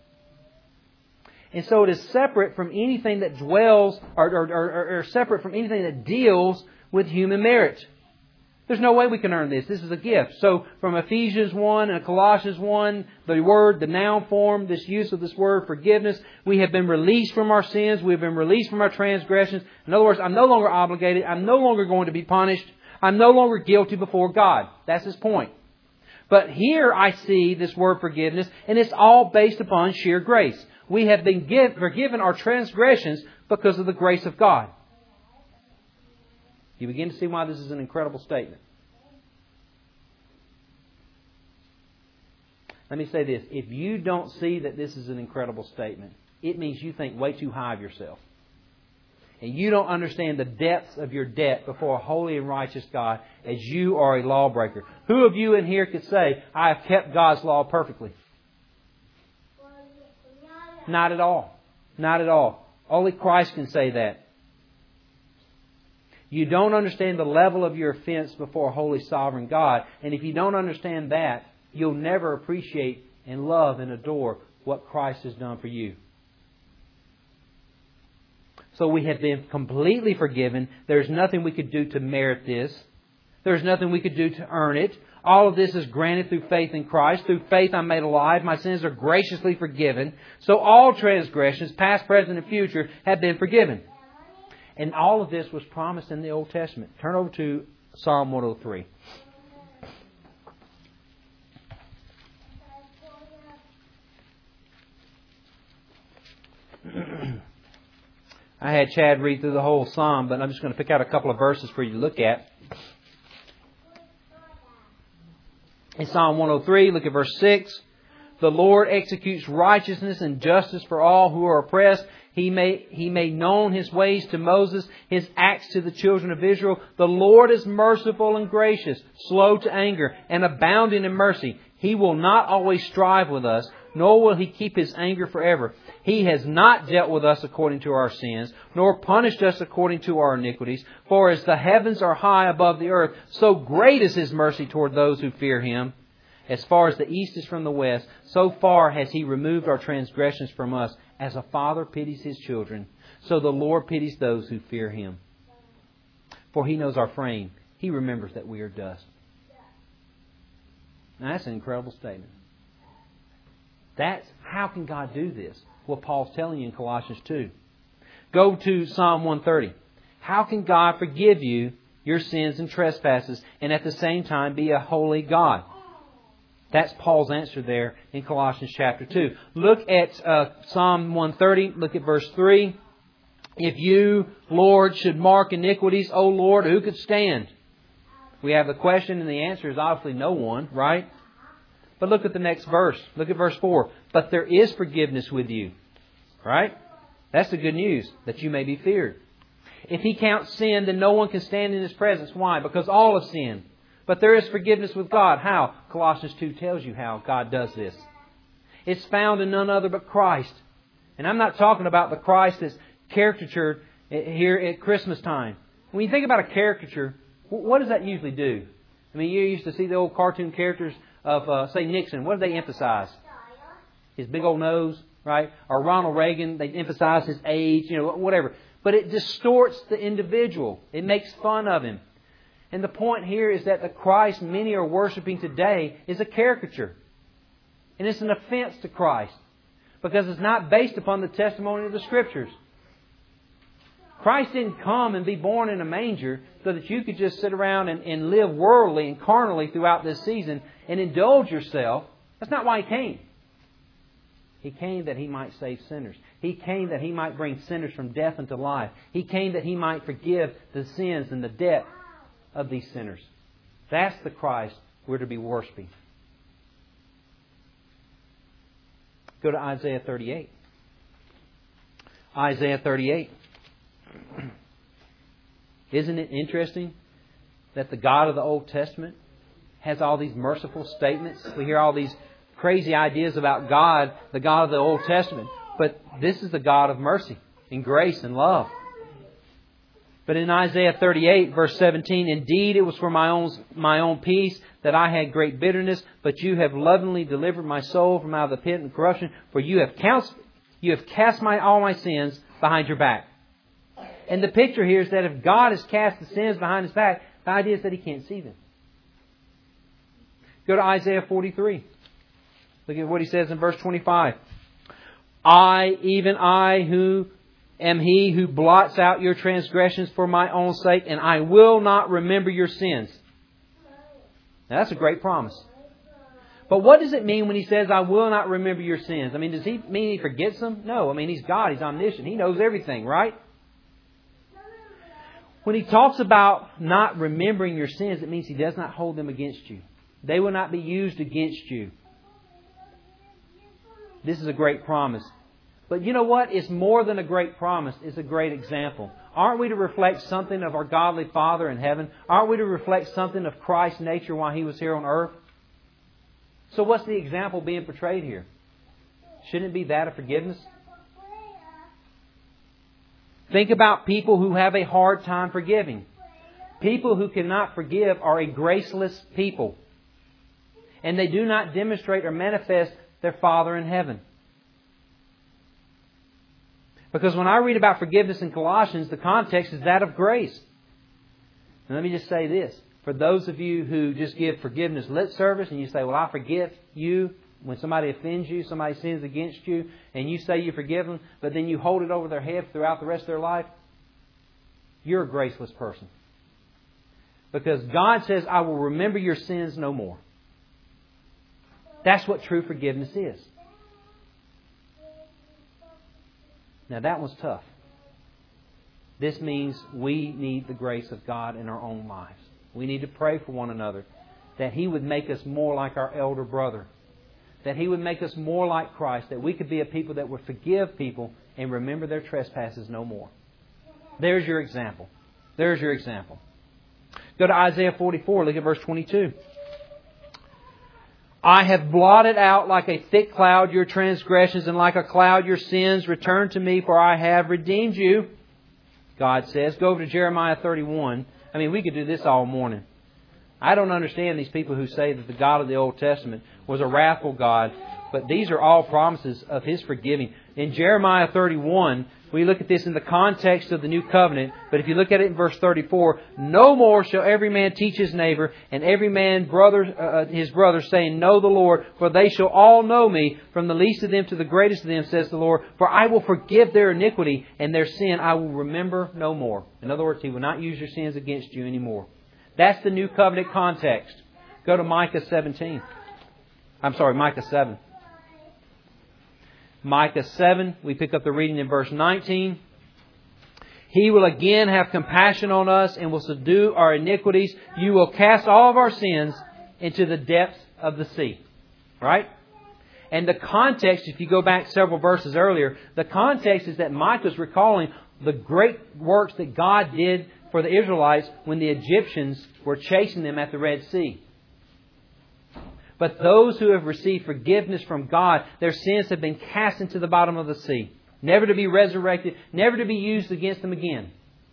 And so it is separate from anything that dwells or, or, or, or separate from anything that deals with human merit. There's no way we can earn this. This is a gift. So from Ephesians one and Colossians one, the word, the noun form, this use of this word, forgiveness, we have been released from our sins. We have been released from our transgressions. In other words, I'm no longer obligated. I'm no longer going to be punished. I'm no longer guilty before God. That's his point. But here I see this word forgiveness, and it's all based upon sheer grace. We have been give, forgiven our transgressions because of the grace of God. You begin to see why this is an incredible statement. Let me say this. If you don't see that this is an incredible statement, it means you think way too high of yourself. And you don't understand the depths of your debt before a holy and righteous God as you are a lawbreaker. Who of you in here could say, I have kept God's law perfectly? Not at all. Not at all. Only Christ can say that. You don't understand the level of your offense before a holy, sovereign God. And if you don't understand that, you'll never appreciate and love and adore what Christ has done for you. So we have been completely forgiven. There's nothing we could do to merit this. There's nothing we could do to earn it. All of this is granted through faith in Christ. Through faith I'm made alive. My sins are graciously forgiven. So all transgressions, past, present, and future, have been forgiven. And all of this was promised in the Old Testament. Turn over to Psalm one oh three. I had Chad read through the whole Psalm, but I'm just going to pick out a couple of verses for you to look at. In Psalm one oh three, look at verse six. The Lord executes righteousness and justice for all who are oppressed. He made, he made known His ways to Moses, His acts to the children of Israel. The Lord is merciful and gracious, slow to anger, and abounding in mercy. He will not always strive with us, nor will He keep His anger forever. He has not dealt with us according to our sins, nor punished us according to our iniquities. For as the heavens are high above the earth, so great is His mercy toward those who fear Him. As far as the east is from the west, so far has He removed our transgressions from us. As a father pities his children, so the Lord pities those who fear Him. For He knows our frame. He remembers that we are dust. Now that's an incredible statement. That's how can God do this? What Paul's telling you in Colossians two. Go to Psalm one thirty. How can God forgive you your sins and trespasses and at the same time be a holy God? That's Paul's answer there in Colossians chapter two. Look at uh, Psalm one thirty. Look at verse three. If you, Lord, should mark iniquities, O Lord, who could stand? We have the question and the answer is obviously no one, right? But look at the next verse. Look at verse four. But there is forgiveness with you. Right? That's the good news, that you may be feared. If He counts sin, then no one can stand in His presence. Why? Because all have sinned. But there is forgiveness with God. How? Colossians two tells you how God does this. It's found in none other but Christ. And I'm not talking about the Christ that's caricatured here at Christmas time. When you think about a caricature, what does that usually do? I mean, you used to see the old cartoon characters of, uh, say, Nixon. What do they emphasize? His big old nose, right? Or Ronald Reagan, they emphasize his age, you know, whatever. But it distorts the individual. It makes fun of him. And the point here is that the Christ many are worshiping today is a caricature. And it's an offense to Christ. Because it's not based upon the testimony of the Scriptures. Christ didn't come and be born in a manger so that you could just sit around and, and live worldly and carnally throughout this season and indulge yourself. That's not why He came. He came that He might save sinners. He came that He might bring sinners from death into life. He came that He might forgive the sins and the debt of these sinners. That's the Christ we're to be worshiping. Go to Isaiah thirty-eight. Isaiah thirty-eight. Isn't it interesting that the God of the Old Testament has all these merciful statements. We hear all these crazy ideas about God, the God of the Old Testament. But this is the God of mercy and grace and love. But in Isaiah thirty-eight, verse seventeen, indeed it was for my own my own peace that I had great bitterness, but you have lovingly delivered my soul from out of the pit and corruption, for you have cast, you have cast my all my sins behind your back. And the picture here is that if God has cast the sins behind His back, the idea is that He can't see them. Go to Isaiah forty-three. Look at what He says in verse twenty-five. I, even I, who am He who blots out your transgressions for my own sake, and I will not remember your sins. Now that's a great promise. But what does it mean when He says, I will not remember your sins? I mean, does He mean He forgets them? No. I mean, He's God. He's omniscient. He knows everything, right? When He talks about not remembering your sins, it means He does not hold them against you. They will not be used against you. This is a great promise. But you know what? It's more than a great promise. It's a great example. Aren't we to reflect something of our godly Father in heaven? Aren't we to reflect something of Christ's nature while He was here on earth? So what's the example being portrayed here? Shouldn't it be that of forgiveness? Think about people who have a hard time forgiving. People who cannot forgive are a graceless people. And they do not demonstrate or manifest their Father in heaven. Because when I read about forgiveness in Colossians, the context is that of grace. And let me just say this. For those of you who just give forgiveness lip service and you say, well, I forgive you. When somebody offends you, somebody sins against you, and you say you forgive them, but then you hold it over their head throughout the rest of their life, you're a graceless person. Because God says, I will remember your sins no more. That's what true forgiveness is. Now that one's tough. This means we need the grace of God in our own lives. We need to pray for one another that He would make us more like our elder brother. That He would make us more like Christ. That we could be a people that would forgive people and remember their trespasses no more. There's your example. There's your example. Go to Isaiah forty-four. Look at verse twenty-two. I have blotted out like a thick cloud your transgressions, and like a cloud your sins. Return to me, for I have redeemed you, God says. Go over to Jeremiah thirty-one. I mean, we could do this all morning. I don't understand these people who say that the God of the Old Testament was a wrathful God, but these are all promises of His forgiving. In Jeremiah thirty-one, we look at this in the context of the New Covenant, but if you look at it in verse thirty-four, no more shall every man teach his neighbor, and every man brother uh, his brother, saying, know the Lord, for they shall all know me, from the least of them to the greatest of them, says the Lord. For I will forgive their iniquity, and their sin I will remember no more. In other words, He will not use your sins against you anymore. That's the New Covenant context. Go to Micah seventeen. I'm sorry, Micah seven. Micah seven, we pick up the reading in verse nineteen. He will again have compassion on us and will subdue our iniquities. You will cast all of our sins into the depths of the sea. Right? And the context, if you go back several verses earlier, the context is that Micah's recalling the great works that God did for the Israelites when the Egyptians were chasing them at the Red Sea. But those who have received forgiveness from God, their sins have been cast into the bottom of the sea, never to be resurrected, never to be used against them again.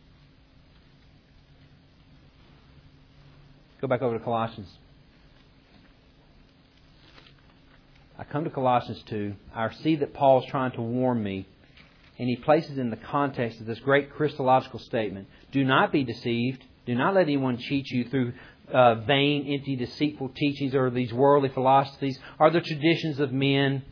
Go back over to Colossians. I come to Colossians two. I see that Paul's trying to warn me. And he places in the context of this great Christological statement. Do not be deceived. Do not let anyone cheat you through uh, vain, empty, deceitful teachings or these worldly philosophies or the traditions of men.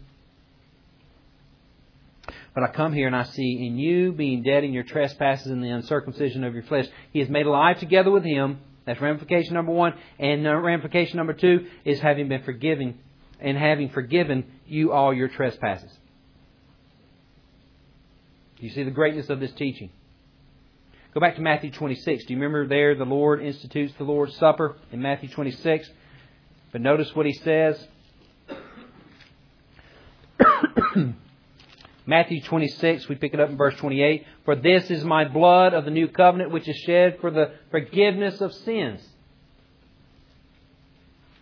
But I come here and I see in you, being dead in your trespasses and the uncircumcision of your flesh, He is made alive together with Him. That's ramification number one. And ramification number two is having been forgiven and having forgiven you all your trespasses. Do you see the greatness of this teaching? Go back to Matthew twenty-six. Do you remember there the Lord institutes the Lord's Supper in Matthew twenty-six? But notice what He says. Matthew twenty-six, we pick it up in verse twenty-eight. For this is my blood of the new covenant, which is shed for the forgiveness of sins.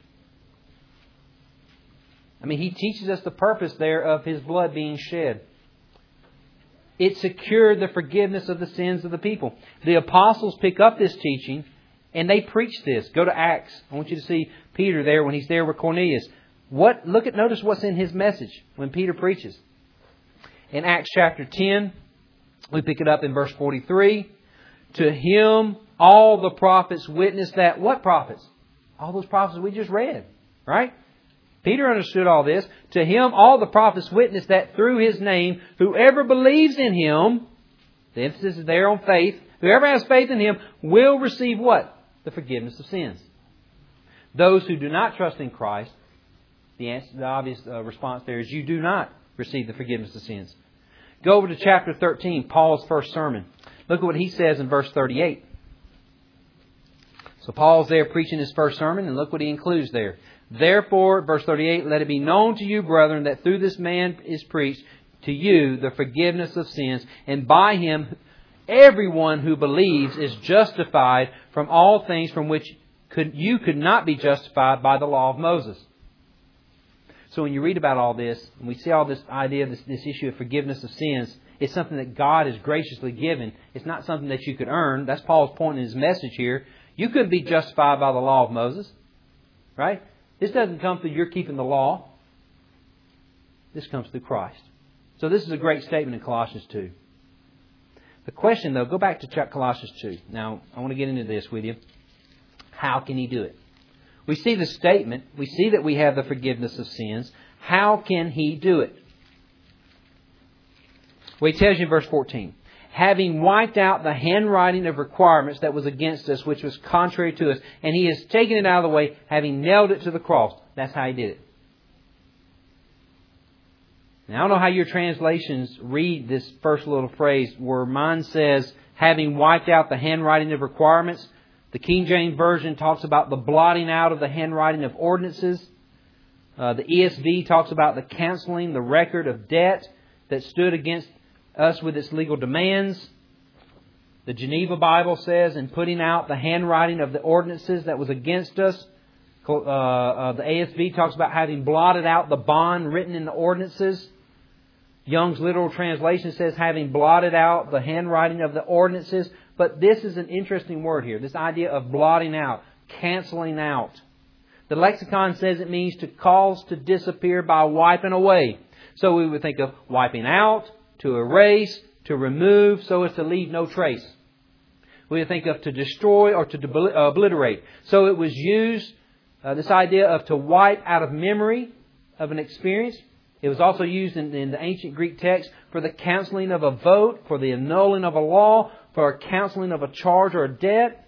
I mean, He teaches us the purpose there of His blood being shed. It secured the forgiveness of the sins of the people. The apostles pick up this teaching and they preach this. Go to Acts. I want you to see Peter there when he's there with Cornelius. What? Look at, notice what's in his message when Peter preaches. In Acts chapter ten, we pick it up in verse forty-three. To Him all the prophets witness that. What prophets? All those prophets we just read. Right? Peter understood all this. To Him all the prophets witness that through His name, whoever believes in Him, the emphasis is there on faith, whoever has faith in Him will receive what? The forgiveness of sins. Those who do not trust in Christ, the, answer, the obvious uh, response there is you do not receive the forgiveness of sins. Go over to chapter thirteen, Paul's first sermon. Look at what he says in verse thirty-eight. So Paul's there preaching his first sermon, and look what he includes there. Therefore, verse thirty-eight, let it be known to you, brethren, that through this man is preached to you the forgiveness of sins, and by Him everyone who believes is justified from all things from which could, you could not be justified by the law of Moses. So when you read about all this, and we see all this idea, this, this issue of forgiveness of sins, it's something that God has graciously given. It's not something that you could earn. That's Paul's point in his message here. You couldn't be justified by the law of Moses. Right? This doesn't come through your keeping the law. This comes through Christ. So this is a great statement in Colossians two. The question, though, go back to Colossians two. Now, I want to get into this with you. How can He do it? We see the statement. We see that we have the forgiveness of sins. How can He do it? Well, He tells you in verse fourteen. Having wiped out the handwriting of requirements that was against us, which was contrary to us, and He has taken it out of the way, having nailed it to the cross. That's how He did it. Now, I don't know how your translations read this first little phrase, where mine says, having wiped out the handwriting of requirements. The King James Version talks about the blotting out of the handwriting of ordinances. Uh, the E S V talks about the canceling the record of debt that stood against us with its legal demands. The Geneva Bible says, in putting out the handwriting of the ordinances that was against us. Uh, uh, the A S V talks about having blotted out the bond written in the ordinances. Young's literal translation says having blotted out the handwriting of the ordinances. But this is an interesting word here. This idea of blotting out, canceling out. The lexicon says it means to cause to disappear by wiping away. So we would think of wiping out, to erase, to remove, so as to leave no trace. We would think of to destroy or to obliterate. So it was used, uh, this idea of to wipe out of memory of an experience. It was also used in, in the ancient Greek text for the cancelling of a vote, for the annulling of a law, for a cancelling of a charge or a debt.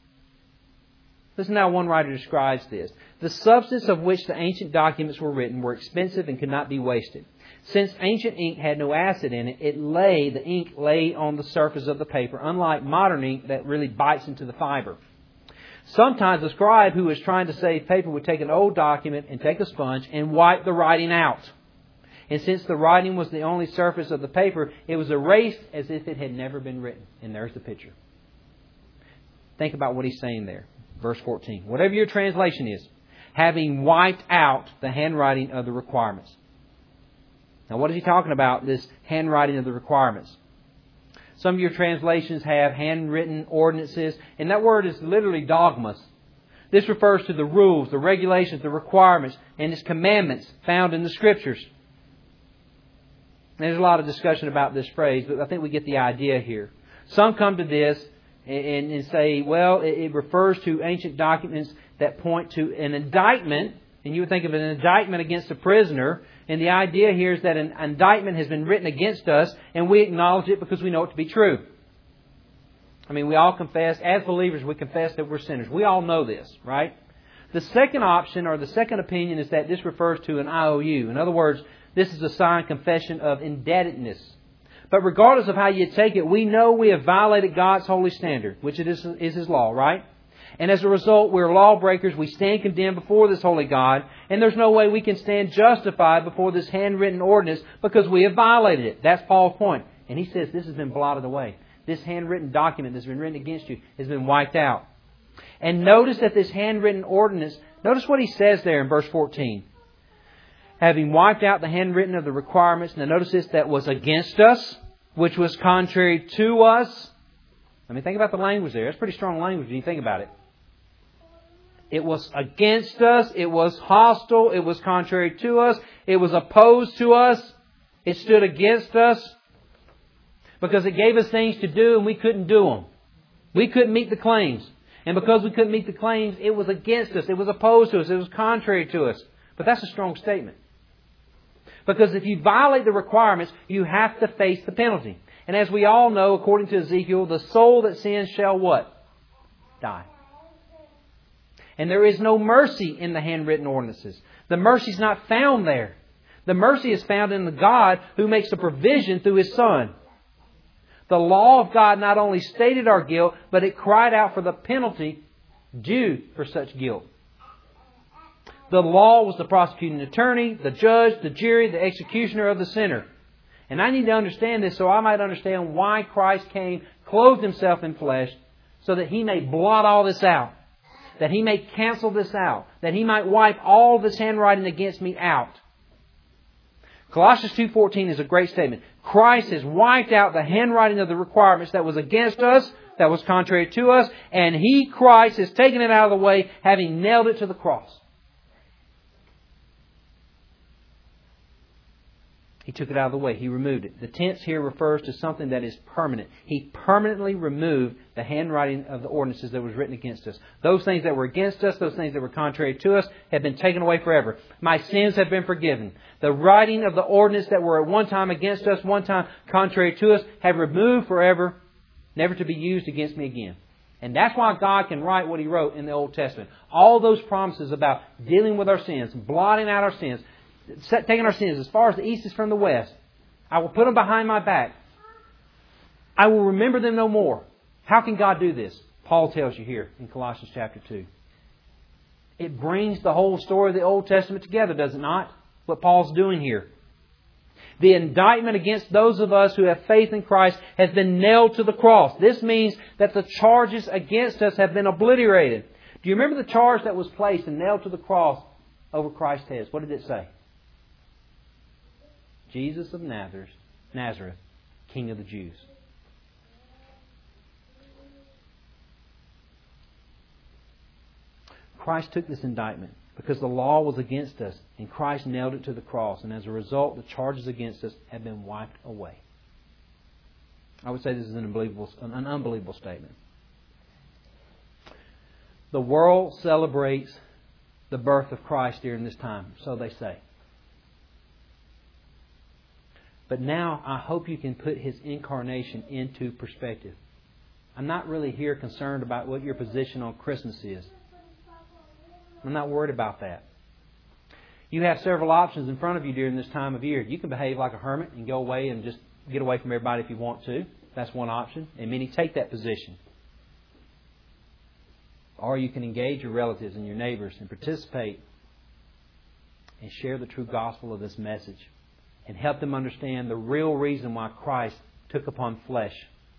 Listen how one writer describes this. The substance of which the ancient documents were written were expensive and could not be wasted. Since ancient ink had no acid in it, it lay, the ink lay on the surface of the paper, unlike modern ink that really bites into the fiber. Sometimes a scribe who was trying to save paper would take an old document and take a sponge and wipe the writing out. And since the writing was the only surface of the paper, it was erased as if it had never been written. And there's the picture. Think about what he's saying there. Verse fourteen. Whatever your translation is, having wiped out the handwriting of the requirements. Now, what is he talking about, this handwriting of the requirements? Some of your translations have handwritten ordinances, and that word is literally dogmas. This refers to the rules, the regulations, the requirements, and its commandments found in the Scriptures. There's a lot of discussion about this phrase, but I think we get the idea here. Some come to this and, and say, well, it, it refers to ancient documents that point to an indictment, and you would think of an indictment against a prisoner. And the idea here is that an indictment has been written against us, and we acknowledge it because we know it to be true. I mean, we all confess, as believers, we confess that we're sinners. We all know this, right? The second option, or the second opinion, is that this refers to an I O U. In other words, this is a signed confession of indebtedness. But regardless of how you take it, we know we have violated God's holy standard, which it is, is His law, right? And as a result, we're lawbreakers. We stand condemned before this holy God. And there's no way we can stand justified before this handwritten ordinance because we have violated it. That's Paul's point. And he says this has been blotted away. This handwritten document that's been written against you has been wiped out. And notice that this handwritten ordinance, notice what he says there in verse fourteen. having wiped out the handwritten of the requirements. Now notice this, that was against us, which was contrary to us. I mean, think about the language there. That's pretty strong language when you think about it. It was against us. It was hostile. It was contrary to us. It was opposed to us. It stood against us because it gave us things to do and we couldn't do them. We couldn't meet the claims. And because we couldn't meet the claims, it was against us. It was opposed to us. It was contrary to us. But that's a strong statement. Because if you violate the requirements, you have to face the penalty. And as we all know, according to Ezekiel, the soul that sins shall what? Die. And there is no mercy in the handwritten ordinances. The mercy is not found there. The mercy is found in the God who makes a provision through His Son. The law of God not only stated our guilt, but it cried out for the penalty due for such guilt. The law was the prosecuting attorney, the judge, the jury, the executioner of the sinner. And I need to understand this so I might understand why Christ came, clothed Himself in flesh, so that He may blot all this out. That He may cancel this out. That He might wipe all this handwriting against me out. Colossians two fourteen is a great statement. Christ has wiped out the handwriting of the requirements that was against us, that was contrary to us, and He, Christ, has taken it out of the way, having nailed it to the cross. He took it out of the way. He removed it. The tense here refers to something that is permanent. He permanently removed the handwriting of the ordinances that was written against us. Those things that were against us, those things that were contrary to us, have been taken away forever. My sins have been forgiven. The writing of the ordinance that were at one time against us, one time contrary to us, have removed forever, never to be used against me again. And that's why God can write what He wrote in the Old Testament. All those promises about dealing with our sins, blotting out our sins, taking our sins as far as the east is from the west. I will put them behind my back. I will remember them no more. How can God do this? Paul tells you here in Colossians chapter two. It brings the whole story of the Old Testament together, does it not? What Paul's doing here. The indictment against those of us who have faith in Christ has been nailed to the cross. This means that the charges against us have been obliterated. Do you remember the charge that was placed and nailed to the cross over Christ's head? What did it say? Jesus of Nazareth, Nazareth, King of the Jews. Christ took this indictment because the law was against us and Christ nailed it to the cross. And as a result, the charges against us have been wiped away. I would say this is an unbelievable, an unbelievable statement. The world celebrates the birth of Christ during this time, so they say. But now I hope you can put His incarnation into perspective. I'm not really here concerned about what your position on Christmas is. I'm not worried about that. You have several options in front of you during this time of year. You can behave like a hermit and go away and just get away from everybody if you want to. That's one option. And many take that position. Or you can engage your relatives and your neighbors and participate and share the true gospel of this message. And help them understand the real reason why Christ took upon flesh.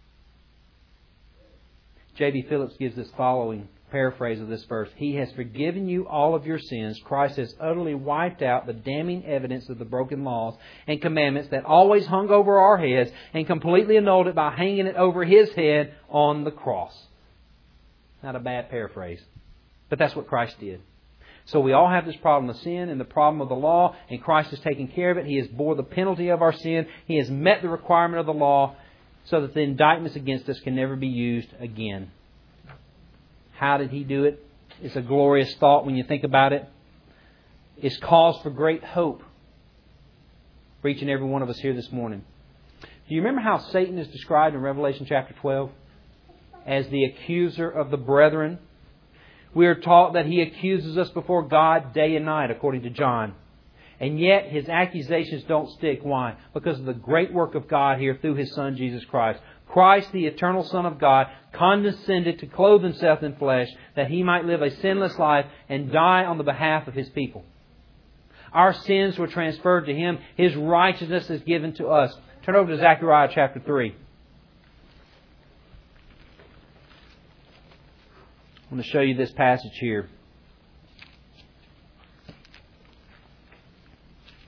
J B Phillips gives this following paraphrase of this verse. He has forgiven you all of your sins. Christ has utterly wiped out the damning evidence of the broken laws and commandments that always hung over our heads and completely annulled it by hanging it over His head on the cross. Not a bad paraphrase. But that's what Christ did. So we all have this problem of sin and the problem of the law, and Christ has taken care of it. He has bore the penalty of our sin. He has met the requirement of the law so that the indictments against us can never be used again. How did He do it? It's a glorious thought when you think about it. It's cause for great hope for each and every one of us here this morning. Do you remember how Satan is described in Revelation chapter twelve? As the accuser of the brethren. We are taught that he accuses us before God day and night, according to John. And yet his accusations don't stick. Why? Because of the great work of God here through His Son, Jesus Christ. Christ, the eternal Son of God, condescended to clothe Himself in flesh that He might live a sinless life and die on the behalf of His people. Our sins were transferred to Him. His righteousness is given to us. Turn over to Zechariah chapter three. I want to show you this passage here.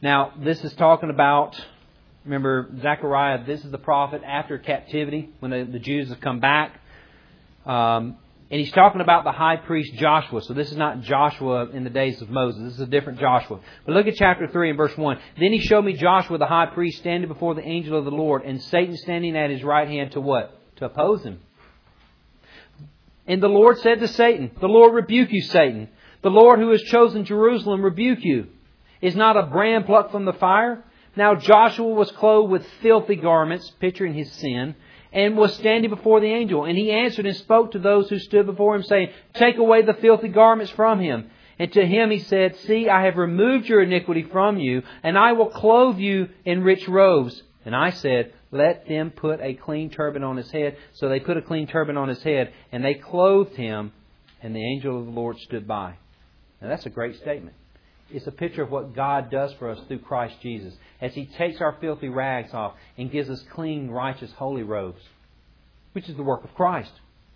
Now, this is talking about, remember, Zechariah, this is the prophet after captivity, when the, the Jews have come back. Um, and he's talking about the high priest Joshua. So this is not Joshua in the days of Moses. This is a different Joshua. But look at chapter three and verse one. Then he showed me Joshua the high priest standing before the angel of the Lord, and Satan standing at his right hand to what? To oppose him. And the Lord said to Satan, the Lord rebuke you, Satan. The Lord who has chosen Jerusalem rebuke you. Is not a brand plucked from the fire? Now Joshua was clothed with filthy garments, picturing his sin, and was standing before the angel. And he answered and spoke to those who stood before him, saying, take away the filthy garments from him. And to him he said, see, I have removed your iniquity from you, and I will clothe you in rich robes. And I said, let them put a clean turban on his head. So they put a clean turban on his head, and they clothed him, and the angel of the Lord stood by. Now that's a great statement. It's a picture of what God does for us through Christ Jesus, as He takes our filthy rags off and gives us clean, righteous, holy robes, which is the work of Christ.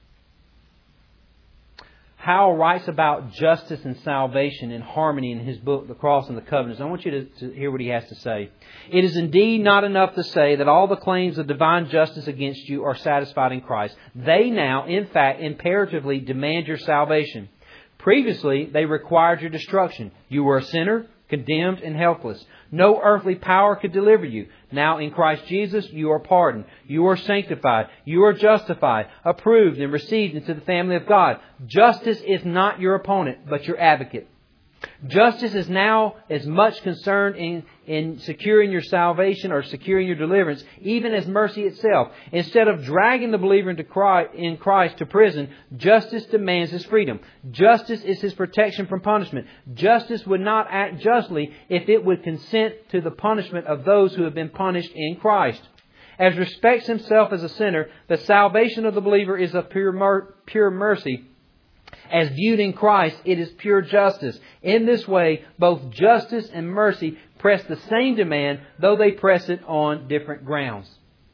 Howell writes about justice and salvation in harmony in his book, The Cross and the Covenants. I want you to, to hear what he has to say. It is indeed not enough to say that all the claims of divine justice against you are satisfied in Christ. They now, in fact, imperatively demand your salvation. Previously, they required your destruction. You were a sinner, condemned and helpless. No earthly power could deliver you. Now in Christ Jesus, you are pardoned. You are sanctified. You are justified, approved and received into the family of God. Justice is not your opponent, but your advocate. Justice is now as much concerned in, in securing your salvation or securing your deliverance, even as mercy itself. Instead of dragging the believer into Christ, in Christ to prison, justice demands his freedom. Justice is his protection from punishment. Justice would not act justly if it would consent to the punishment of those who have been punished in Christ. As respects himself as a sinner, the salvation of the believer is of pure, mer- pure mercy. As viewed in Christ, it is pure justice. In this way, both justice and mercy press the same demand, though they press it on different grounds.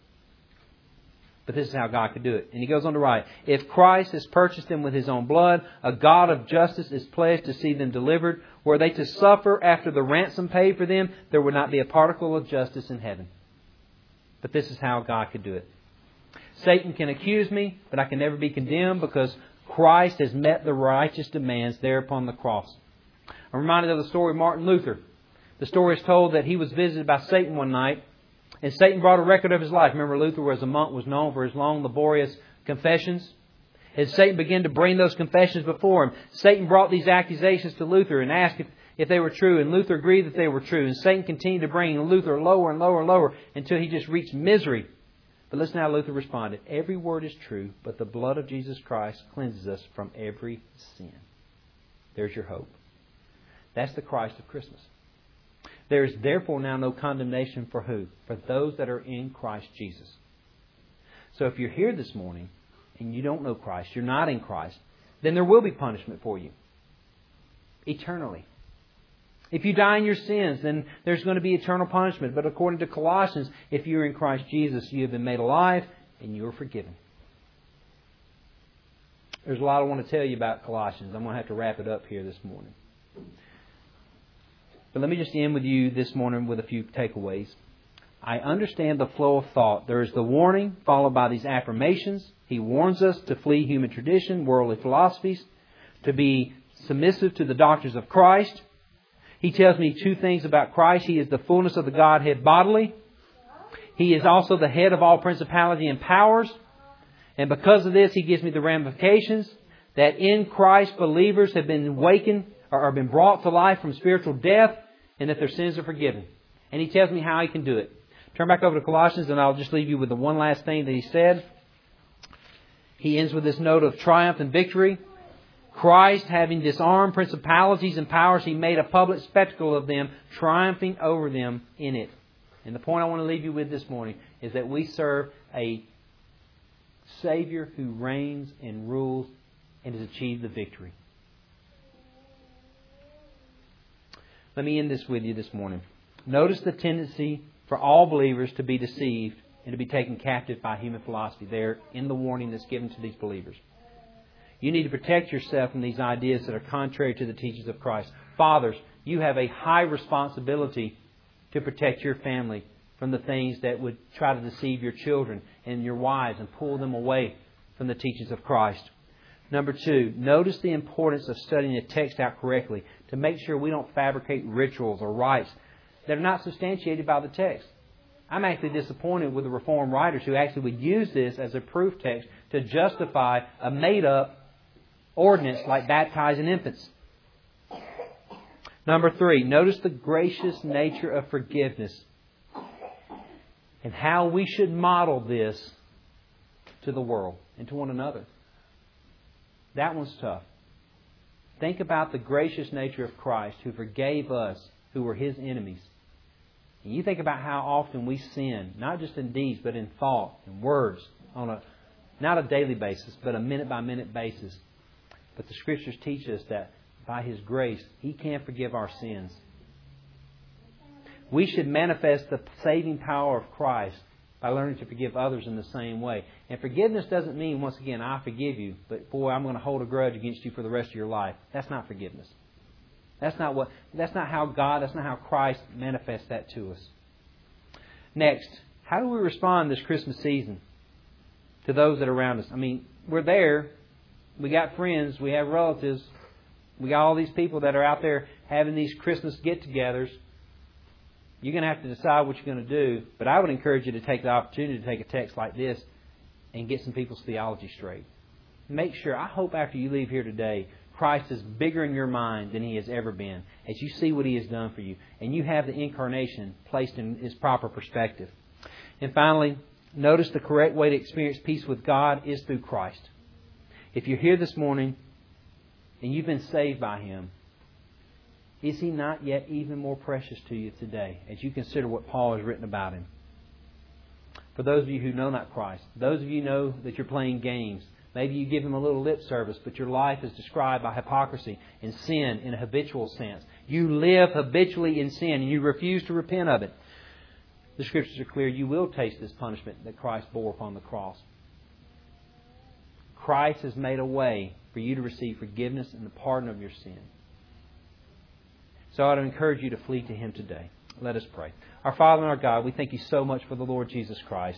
But this is how God could do it. And he goes on to write, if Christ has purchased them with His own blood, a God of justice is pledged to see them delivered. Were they to suffer after the ransom paid for them, there would not be a particle of justice in heaven. But this is how God could do it. Satan can accuse me, but I can never be condemned because Christ has met the righteous demands there upon the cross. I'm reminded of the story of Martin Luther. The story is told that he was visited by Satan one night, and Satan brought a record of his life. Remember, Luther, as a monk, was known for his long, laborious confessions. As Satan began to bring those confessions before him, Satan brought these accusations to Luther and asked if, if they were true, and Luther agreed that they were true. And Satan continued to bring Luther lower and lower and lower until he just reached misery. But listen how Luther responded. Every word is true, but the blood of Jesus Christ cleanses us from every sin. There's your hope. That's the Christ of Christmas. There is therefore now no condemnation for who? For those that are in Christ Jesus. So if you're here this morning and you don't know Christ, you're not in Christ, then there will be punishment for you. Eternally. If you die in your sins, then there's going to be eternal punishment. But according to Colossians, if you're in Christ Jesus, you have been made alive and you're forgiven. There's a lot I want to tell you about Colossians. I'm going to have to wrap it up here this morning. But let me just end with you this morning with a few takeaways. I understand the flow of thought. There is the warning followed by these affirmations. He warns us to flee human tradition, worldly philosophies, to be submissive to the doctrines of Christ. He tells me two things about Christ. He is the fullness of the Godhead bodily. He is also the head of all principality and powers. And because of this, He gives me the ramifications that in Christ believers have been awakened or have been brought to life from spiritual death and that their sins are forgiven. And He tells me how He can do it. Turn back over to Colossians and I'll just leave you with the one last thing that He said. He ends with this note of triumph and victory. Christ, having disarmed principalities and powers, He made a public spectacle of them, triumphing over them in it. And the point I want to leave you with this morning is that we serve a Savior who reigns and rules and has achieved the victory. Let me end this with you this morning. Notice the tendency for all believers to be deceived and to be taken captive by human philosophy there in the warning that's given to these believers. You need to protect yourself from these ideas that are contrary to the teachings of Christ. Fathers, you have a high responsibility to protect your family from the things that would try to deceive your children and your wives and pull them away from the teachings of Christ. Number two, notice the importance of studying the text out correctly to make sure we don't fabricate rituals or rites that are not substantiated by the text. I'm actually disappointed with the Reformed writers who actually would use this as a proof text to justify a made-up ordinance like baptizing infants. Number three, notice the gracious nature of forgiveness and how we should model this to the world and to one another. That one's tough. Think about the gracious nature of Christ who forgave us who were His enemies. And you think about how often we sin, not just in deeds, but in thought and words, on a not a daily basis, but a minute-by-minute basis. But the Scriptures teach us that by His grace, He can forgive our sins. We should manifest the saving power of Christ by learning to forgive others in the same way. And forgiveness doesn't mean, once again, I forgive you, but boy, I'm going to hold a grudge against you for the rest of your life. That's not forgiveness. That's not what. That's not how God, that's not how Christ manifests that to us. Next, how do we respond this Christmas season to those that are around us? I mean, we're there. We got friends. We have relatives. We got all these people that are out there having these Christmas get-togethers. You're going to have to decide what you're going to do. But I would encourage you to take the opportunity to take a text like this and get some people's theology straight. Make sure, I hope after you leave here today, Christ is bigger in your mind than He has ever been as you see what He has done for you. And you have the incarnation placed in its proper perspective. And finally, notice the correct way to experience peace with God is through Christ. If you're here this morning and you've been saved by Him, is He not yet even more precious to you today as you consider what Paul has written about Him? For those of you who know not Christ, those of you who know that you're playing games, maybe you give Him a little lip service, but your life is described by hypocrisy and sin in a habitual sense. You live habitually in sin and you refuse to repent of it. The Scriptures are clear. You will taste this punishment that Christ bore upon the cross. Christ has made a way for you to receive forgiveness and the pardon of your sin. So I would encourage you to flee to Him today. Let us pray. Our Father and our God, we thank You so much for the Lord Jesus Christ.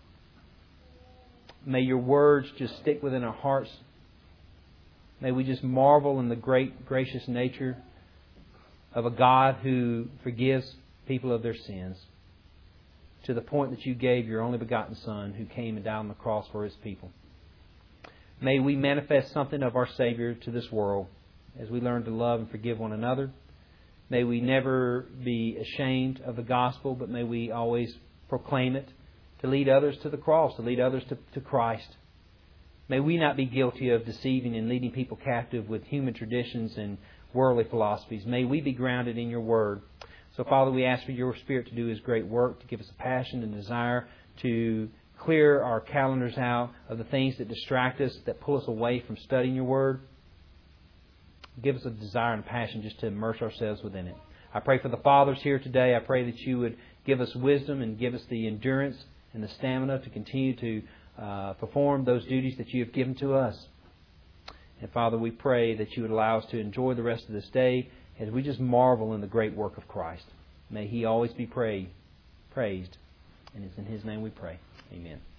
May Your words just stick within our hearts. May we just marvel in the great, gracious nature of a God who forgives people of their sins to the point that You gave Your only begotten Son who came and died on the cross for His people. May we manifest something of our Savior to this world as we learn to love and forgive one another. May we never be ashamed of the gospel, but may we always proclaim it to lead others to the cross, to lead others to, to Christ. May we not be guilty of deceiving and leading people captive with human traditions and worldly philosophies. May we be grounded in Your Word. So, Father, we ask for Your Spirit to do His great work, to give us a passion and desire to clear our calendars out of the things that distract us, that pull us away from studying Your Word. Give us a desire and passion just to immerse ourselves within it. I pray for the fathers here today. I pray that You would give us wisdom and give us the endurance and the stamina to continue to uh, perform those duties that You have given to us. And Father, we pray that You would allow us to enjoy the rest of this day as we just marvel in the great work of Christ. May He always be praised. praised. And it's in His name we pray. Amen.